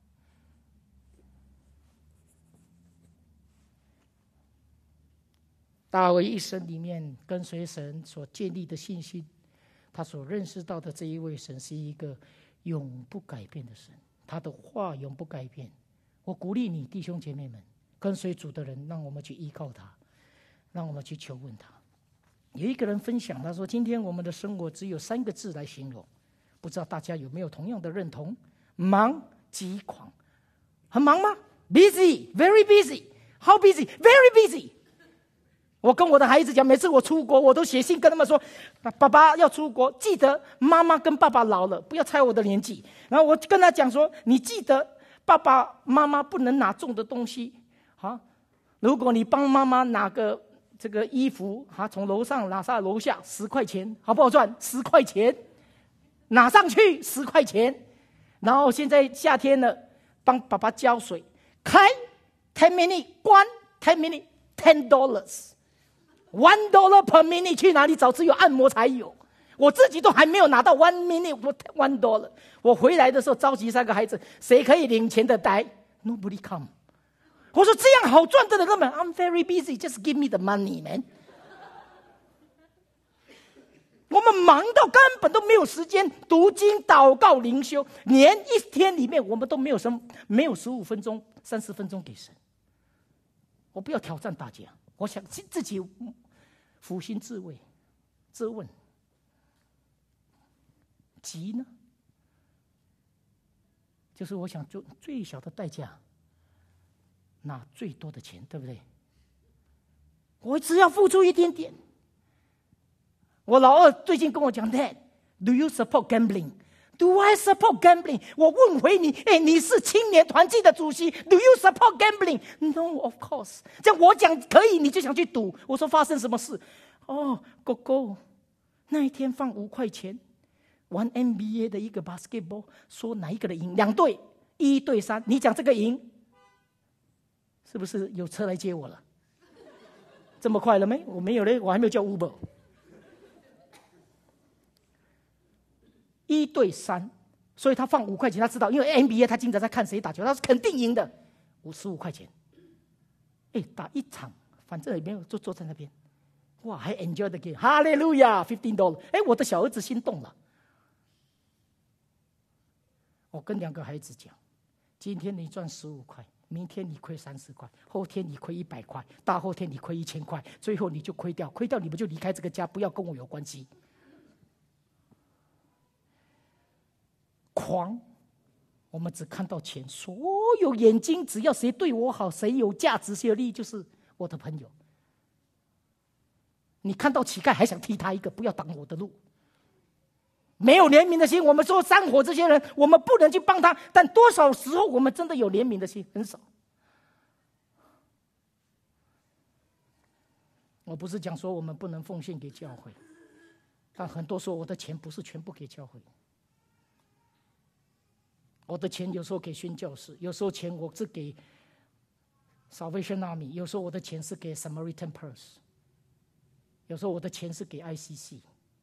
大卫一生里面跟随神所建立的信心，他所认识到的这一位神是一个永不改变的神，他的话永不改变。我鼓励你弟兄姐妹们，跟随主的人，让我们去依靠他，让我们去求问他。有一个人分享，他说：“今天我们的生活只有三个字来形容，不知道大家有没有同样的认同？忙、急、狂。很忙吗 ？Busy, very busy. How busy? Very busy。”我跟我的孩子讲，每次我出国，我都写信跟他们说：“爸爸要出国，记得妈妈跟爸爸老了，不要猜我的年纪。”然后我跟他讲说：“你记得爸爸妈妈不能拿重的东西啊。如果你帮妈妈拿个这个衣服啊，从楼上拿上楼下，十块钱，好不好赚？十块钱，拿上去十块钱。 然后现在夏天了，帮爸爸浇水，开 ten minute 关 ten minute ten dollars one dollar per minute 去哪里找？只有按摩才有。我自己都还没有拿到 one minute one dollar。我回来的时候召集三个孩子，谁可以领钱的来 ？Nobody come。我说这样好赚的了，根本 I'm very busy, just give me the money, man。我们忙到根本都没有时间读经、祷告、灵修，连一天里面我们都没有什么，没有十五分钟、三十分钟给神。我不要挑战大家，我想自己扪心自问、自问，急呢？就是我想做最小的代价，拿最多的钱，对不对？我只要付出一点点。我老二最近跟我讲 ，Dad, do you support gambling? Do I support gambling? 我问回你，哎，你是青年团契的主席 ，Do you support gambling? No, of course。这样我讲可以，你就想去赌。我说发生什么事？哦，狗狗，那一天放五块钱，玩 N B A 的一个 basketball， 说哪一个的赢？两队一对三，你讲这个赢，是不是有车来接我了？这么快了没？我没有嘞，我还没有叫 Uber。一对三，所以他放五块钱，他知道，因为 N B A 他经常在看谁打球，他是肯定赢的，五十五块钱。哎，打一场，反正也没有，就坐在那边，哇，还 enjoy the game， 哈利路亚 ，fifteen dollars。哎，我的小儿子心动了。我跟两个孩子讲，今天你赚十五块，明天你亏三十块，后天你亏一百块，大后天你亏一千块，最后你就亏掉，亏掉你们就离开这个家，不要跟我有关系。狂，我们只看到钱，所有眼睛只要谁对我好，谁有价值，谁有利益，就是我的朋友。你看到乞丐还想踢他一个，不要挡我的路。没有怜悯的心，我们说山火这些人，我们不能去帮他，但多少时候我们真的有怜悯的心，很少。我不是讲说我们不能奉献给教会，但很多时候我的钱不是全部给教会。我的钱有时候给宣教士，有时候钱我是给 Salvation Army， 有时候我的钱是给 Samaritan Purse， 有时候我的钱是给 I C C。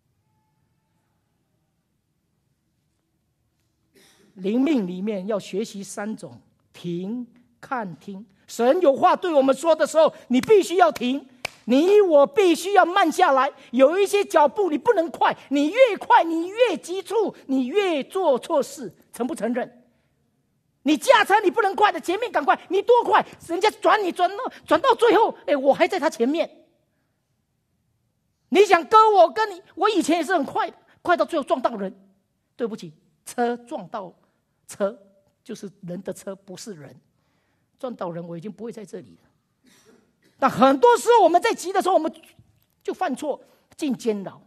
灵命里面要学习三种：停、看、听。神有话对我们说的时候，你必须要停，你我必须要慢下来。有一些脚步你不能快，你越快你越急促，你越做错事。承不承认？你驾车你不能快的，前面赶快，你多快，人家转你转到转到最后，哎，我还在他前面。你想跟我跟你，我以前也是很快的，快到最后撞到人。对不起，车撞到车就是人的车，不是人。撞到人我已经不会在这里了。但很多时候我们在急的时候，我们就犯错，进监牢。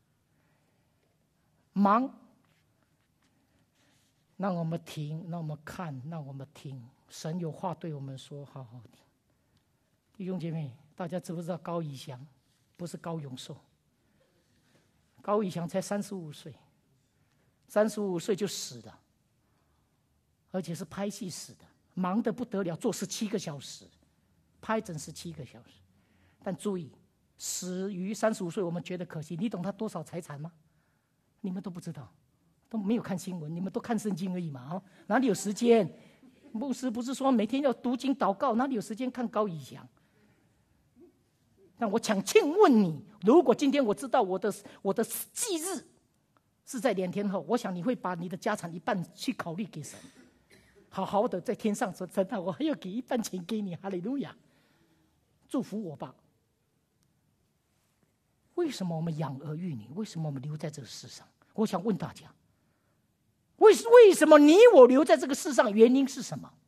忙。让我们停，让我们看，让我们听，神有话对我们说，好好听。弟兄姐妹，大家知不知道高以翔不是高永寿？高以翔才三十五岁，三十五岁就死了，而且是拍戏死的，忙得不得了，做十七个小时，拍整十七个小时。但注意，死于三十五岁，我们觉得可惜。你懂他多少财产吗？你们都不知道。都没有看新闻，你们都看圣经而已嘛，哦，哪里有时间？牧师不是说每天要读经祷告，哪里有时间看高以翔？但我想请问你，如果今天我知道我的我的忌日是在两天后，我想你会把你的家产一半去考虑给神，好好的在天上说，神啊，我还要给一半钱给你，哈利路亚，祝福我吧。为什么我们养儿育女？为什么我们留在这个世上？我想问大家。为为什么你我留在这个世上？原因是什么？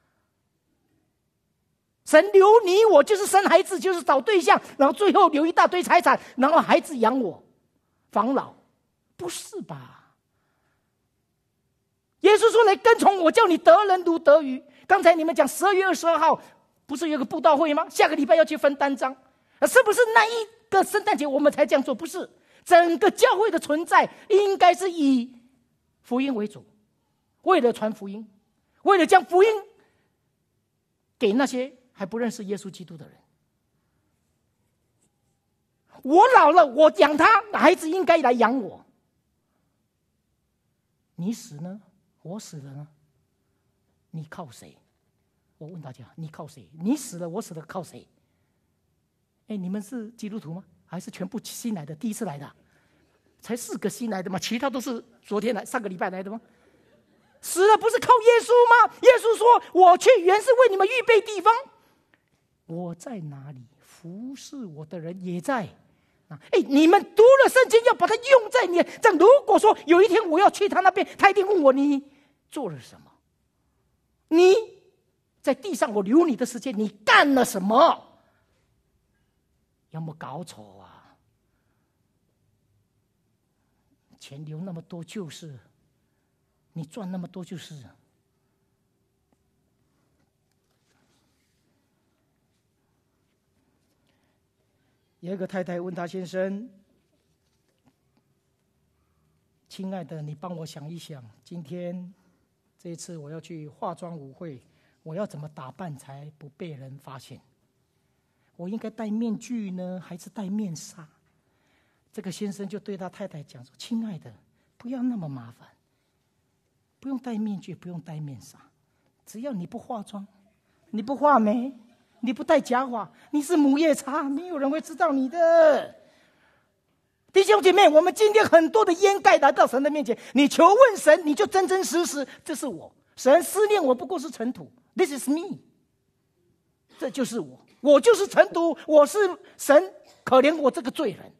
神留你我就是生孩子，就是找对象，然后最后留一大堆财产，然后孩子养我防老，不是吧？耶稣说：“来跟从我，叫你得人如得鱼。”刚才你们讲十二月二十二号不是有个布道会吗？下个礼拜要去分单张，是不是那一个圣诞节我们才这样做？不是，整个教会的存在应该是以福音为主， 为了传福音，为了将福音给那些还不认识耶稣基督的人。我老了，我养他，孩子应该来养我。你死呢？我死了呢？你靠谁？我问大家，你靠谁？你死了，我死了，靠谁？哎，你们是基督徒吗？还是全部新来的？第一次来的？才四个新来的吗？其他都是昨天来、上个礼拜来的吗？死了不是靠耶稣吗？耶稣说：“我去原是为你们预备地方。我在哪里，服侍我的人也在。”哎，你们读了圣经，要把它用在你。这样，如果说有一天我要去他那边，他一定问我：你做了什么？你在地上我留你的时间，你干了什么？有没有搞错啊？钱留那么多就是，你赚那么多就是。有一个太太问他先生：“亲爱的，你帮我想一想，今天这一次我要去化妆舞会，我要怎么打扮才不被人发现？我应该戴面具呢，还是戴面纱？”这个先生就对他太太讲说：“亲爱的，不要那么麻烦，不用戴面具，不用戴面纱，只要你不化妆，你不画眉，你不戴假发，你是母夜叉，没有人会知道你的。”弟兄姐妹，我们今天很多的掩盖来到神的面前，你求问神，你就真真实实，这是我。神思念我不过是尘土 ，This is me， 这就是我，我就是尘土，我是神，可怜我这个罪人。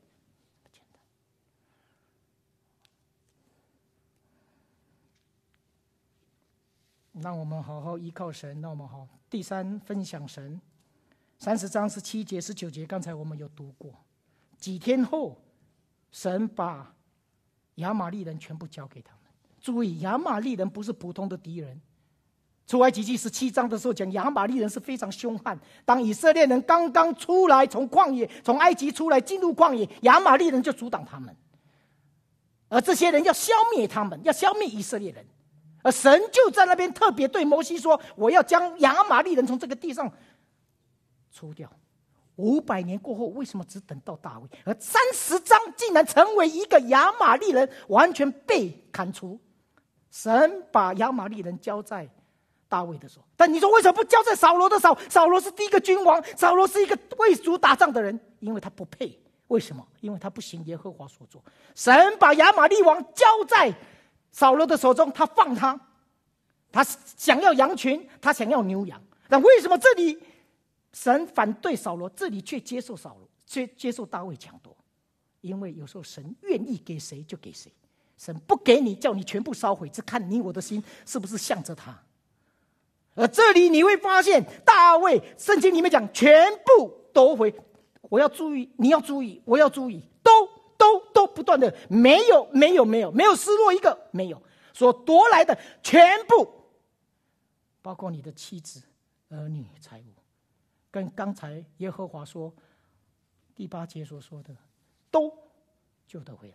让我们好好依靠神，让我们好。第三，分享神。三十章十七节、十九节，刚才我们有读过。几天后，神把亚玛利人全部交给他们。注意，亚玛利人不是普通的敌人。出埃及记十七章的时候讲，亚玛利人是非常凶悍。当以色列人刚刚出来，从旷野、从埃及出来，进入旷野，亚玛利人就阻挡他们，而这些人要消灭他们，要消灭以色列人。而神就在那边特别对摩西说：“我要将亚玛利人从这个地上除掉。”五百年过后，为什么只等到大卫？而三十章竟然成为一个亚玛利人完全被砍除。神把亚玛利人交在大卫的手，但你说为什么不交在扫罗的手？扫罗是第一个君王，扫罗是一个为主打仗的人，因为他不配。为什么？因为他不行耶和华所做。神把亚玛利王交在扫罗的手中，他放他，他想要羊群，他想要牛羊。但为什么这里神反对扫罗，这里却接受扫罗，却接受大卫抢夺？因为有时候神愿意给谁就给谁，神不给你，叫你全部烧毁，只看你我的心是不是向着他。而这里你会发现，大卫圣经里面讲全部夺回。我要注意，你要注意，我要注意，都都都不断的，没有没有没有没有失落一个，没有所夺来的全部，包括你的妻子、儿女、财物，跟刚才耶和华说第八节所说的，都救得回来，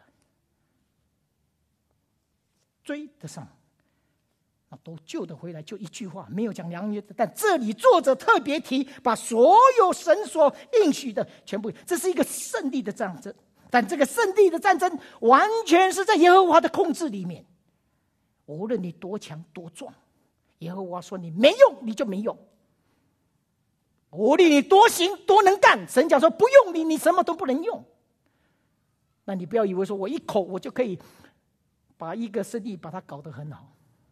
追得上，都救得回来。就一句话，没有讲良约，但这里作者特别提，把所有神所应许的全部，这是一个胜利的战争。但这个胜利的战争完全是在耶和华的控制里面。无论你多强多壮，耶和华说你没用，你就没用。无论你多行多能干，神讲说不用你，你什么都不能用。那你不要以为说我一口我就可以把一个胜利把它搞得很好，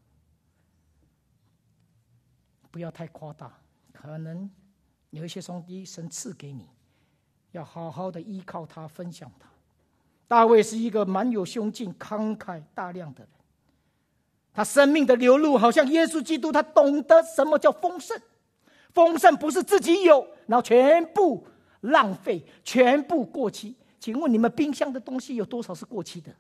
不要太夸大。可能有一些兄弟神赐给你，要好好的依靠他，分享他。大卫是一个蛮有胸襟、慷慨大量的人，他生命的流露好像耶稣基督，他懂得什么叫丰盛。丰盛不是自己有，然后全部浪费，全部过期。请问你们冰箱的东西有多少是过期的？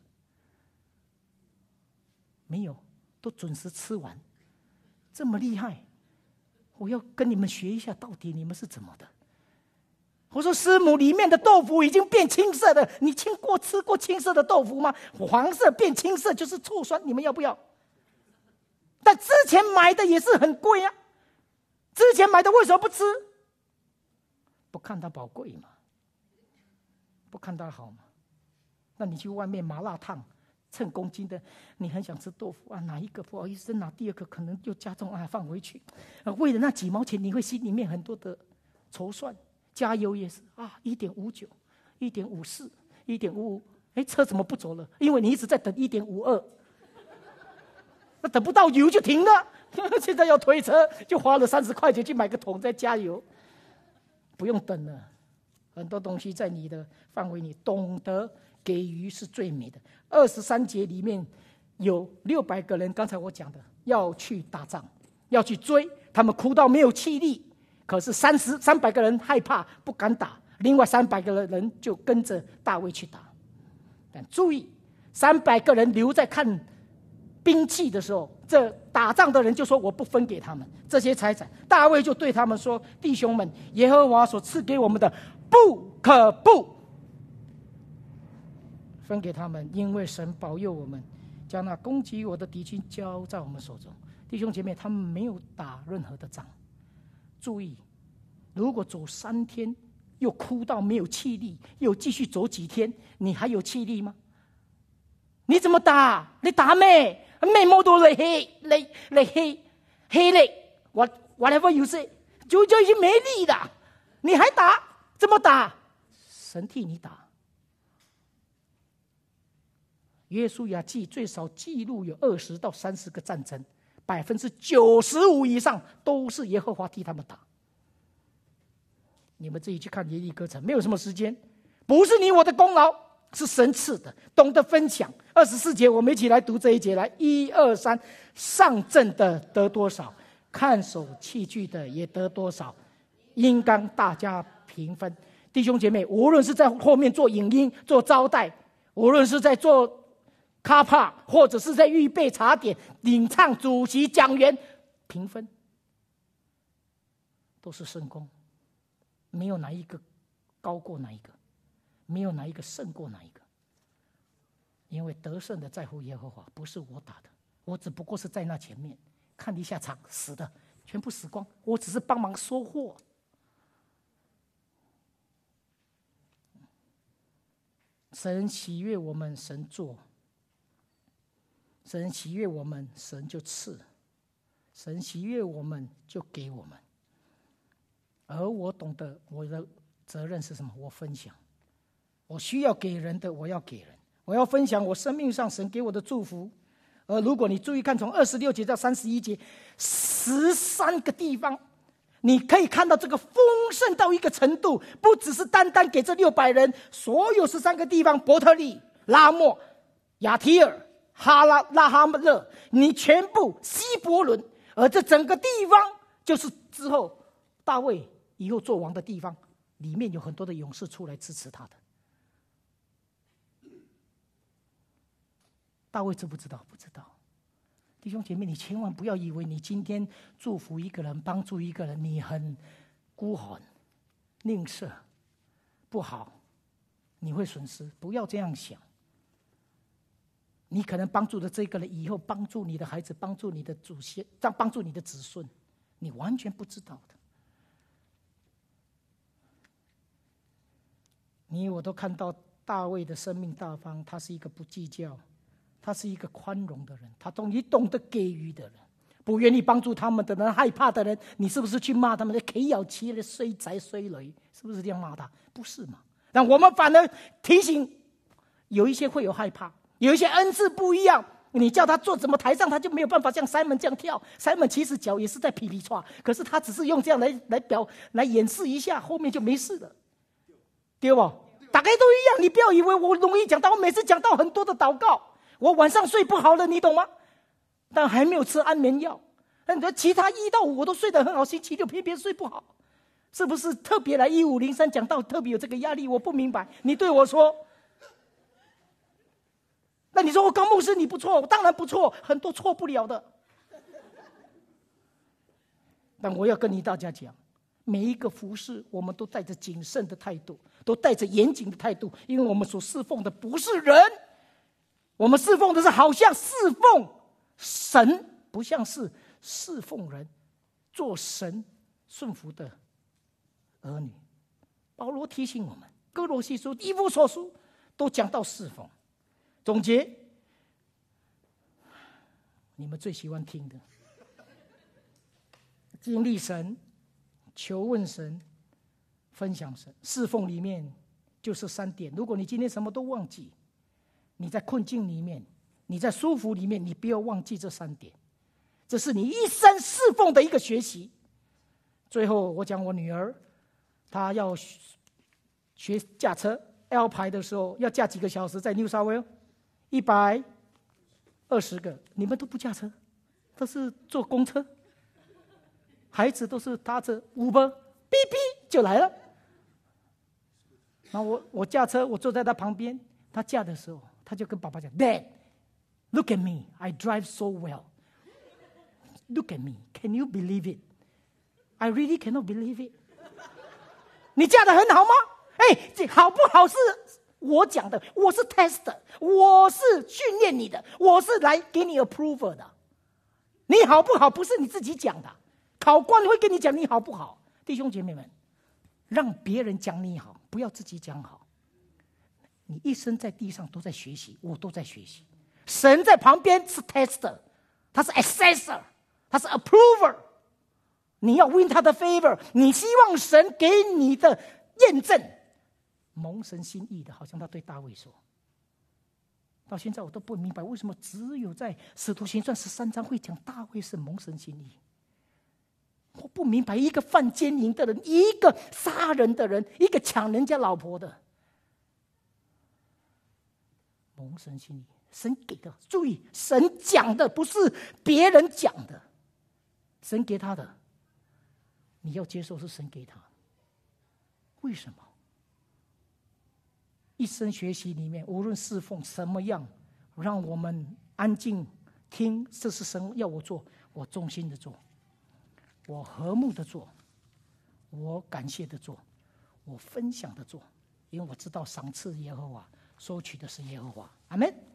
没有，都准时吃完。这么厉害，我要跟你们学一下，到底你们是怎么的？我说师母，里面的豆腐已经变青色的，你听过吃过青色的豆腐吗？黄色变青色就是醋酸，你们要不要？ 但之前买的也是很贵啊，之前买的为什么不吃？不看它宝贵嘛，不看它好嘛。那你去外面麻辣烫称公斤的，你很想吃豆腐啊，哪一个不好意思拿第二个可能就加重啊，放回去。啊，为了那几毛钱，你会心里面很多的筹算。加油也是啊，一点五九、一点五四、一点五五，哎，车怎么不走了？因为你一直在等一点五二，那等不到油就停了。现在要推车，就花了三十块钱去买个桶再加油，不用等了。很多东西在你的范围，你懂得给予是最美的。二十三节里面有六百个人，刚才我讲的要去打仗，要去追，他们哭到没有气力。可是三十三百个人害怕不敢打，另外三百个人就跟着大卫去打。但注意，三百个人留在看兵器的时候，这打仗的人就说我不分给他们这些财产。大卫就对他们说：弟兄们，耶和华所赐给我们的不可不分给他们，因为神保佑我们，将那攻击我的敌军交在我们手中。弟兄姐妹，他们没有打任何的仗。注意，如果走三天又哭到没有气力，又继续走几天，你还有气力吗？你怎么打？你打咩？咩冇到你氣，你你氣氣力 ，what whatever you say， 就就已經沒力了，你還打？怎麼打？神替你打。約書亞記最少記錄有二十到三十個戰爭。百分之九十五以上都是耶和華替他們打。你們自己去看耶利哥城，沒有什麼時間，不是你我的功勞，是神賜的，懂得分享。二十四節，我們一起來讀這一節，來，一二三，上陣的得多少，看守器具的也得多少，應當大家平分。弟兄姐妹，無論是在後面做影音、做招待，無論是在做卡帕，或者是在預備茶點、領唱、主席、講員，評分都是聖工，沒有哪一個高過哪一個，沒有哪一個勝過哪一個。因為得勝的在乎耶和華，不是我打的，我只不過是在那前面看一下場，死的全部死光，我只是幫忙收穫。神喜悅我們，神做。神喜悅我們，神就賜；神喜悅我們，就給我們。而我懂得我的責任是什麼？我分享。我需要給人的，我要給人。我要分享我生命上神給我的祝福。而如果你注意看，從二十六節到三十一節，十三個地方，你可以看到這個豐盛到一個程度，不只是單單給這六百人，所有十三個地方，伯特利、拉莫、亞提爾、哈拉拉哈勒，你全部希伯倫，而這整個地方就是之後大衛以後做王的地方，裡面有很多的勇士出來支持他的。大衛知不知道？不知道。弟兄姐妹，你千萬不要以為你今天祝福一個人、幫助一個人，你很孤寒、吝嗇、不好，你會損失。不要這樣想。你可能幫助的這個人，以後幫助你的孩子，幫助你的祖先，幫助你的子孫，你完全不知道的。你我都看到大衛的生命大方，他是一個不計較，他是一個寬容的人，他懂你懂得給予的人，不願意幫助他們的人，害怕的人，你是不是去罵他們的企有其的衰仔衰女？是不是這樣罵他？不是嘛？但我們反而提醒，有一些會有害怕。有一些恩賜不一樣，你叫他做怎麼台上他就沒有辦法像 Simon 這樣跳。Simon 其實腳也是在噼噼唰，可是他只是用這樣來來表來演示一下，後面就沒事了，對不？大家都一樣，你不要以為我容易講到，我每次講到很多的禱告，我晚上睡不好了，你懂嗎？但還沒有吃安眠藥，那你說其他一到五我都睡得很好，星期六偏偏睡不好，是不是特別來一五零三講到特別有這個壓力？我不明白，你對我說。那你說我高牧師你不錯，我當然不錯，很多錯不了的。但我要跟你大家講，每一個服事我們都帶着謹慎的態度，都帶着嚴謹的態度，因為我們所侍奉的不是人，我們侍奉的是好像侍奉神不像是侍奉人、做神顺服的儿女。保罗提醒我们，哥罗西书、以弗所书都讲到侍奉。总结，你们最喜欢听的，经历神、求问神、分享神，侍奉里面就是三点。如果你今天什么都忘记，你在困境里面，你在舒服里面，你不要忘记这三点，这是你一生侍奉的一个学习。最后我讲我女儿，她要学驾车 L 牌的时候，要驾几个小时，在 New South Wales 一百二十个，你们都不驾车，都是坐公车，孩子都是搭着 Uber， 哔哔就来了。然后我我驾车，我坐在他旁边，他驾的时候，他就跟爸爸讲 ：“Dad, look at me, I drive so well. Look at me, can you believe it? I really cannot believe it.” 你驾得很好吗？哎，这好不好是我讲的，我是 tester， 我是训练你的，我是来给你 approval 的。你好不好不是你自己讲的，考官会跟你讲你好不好。弟兄姐妹们，让别人讲你好，不要自己讲好。你一生在地上都在学习，我都在学习。神在旁边是 tester， 他是 assessor， 他是 approver。你要 win 他的 favor， 你希望神给你的验证，蒙神心意的，好像他对大卫说。到现在我都不明白，为什么只有在使徒行传十三章会讲大卫是蒙神心意。我不明白，一个犯奸淫的人，一个杀人的人，一个抢人家老婆的，蒙神心意，神给的。注意，神讲的不是别人讲的，神给他的，你要接受是神给他。为什么？一生学习里面，无论侍奉什么样，让我们安静听，这是神要我做，我忠心的做，我和睦的做，我感谢的做，我分享的做，因为我知道赏赐耶和华，收取的是耶和华。阿们。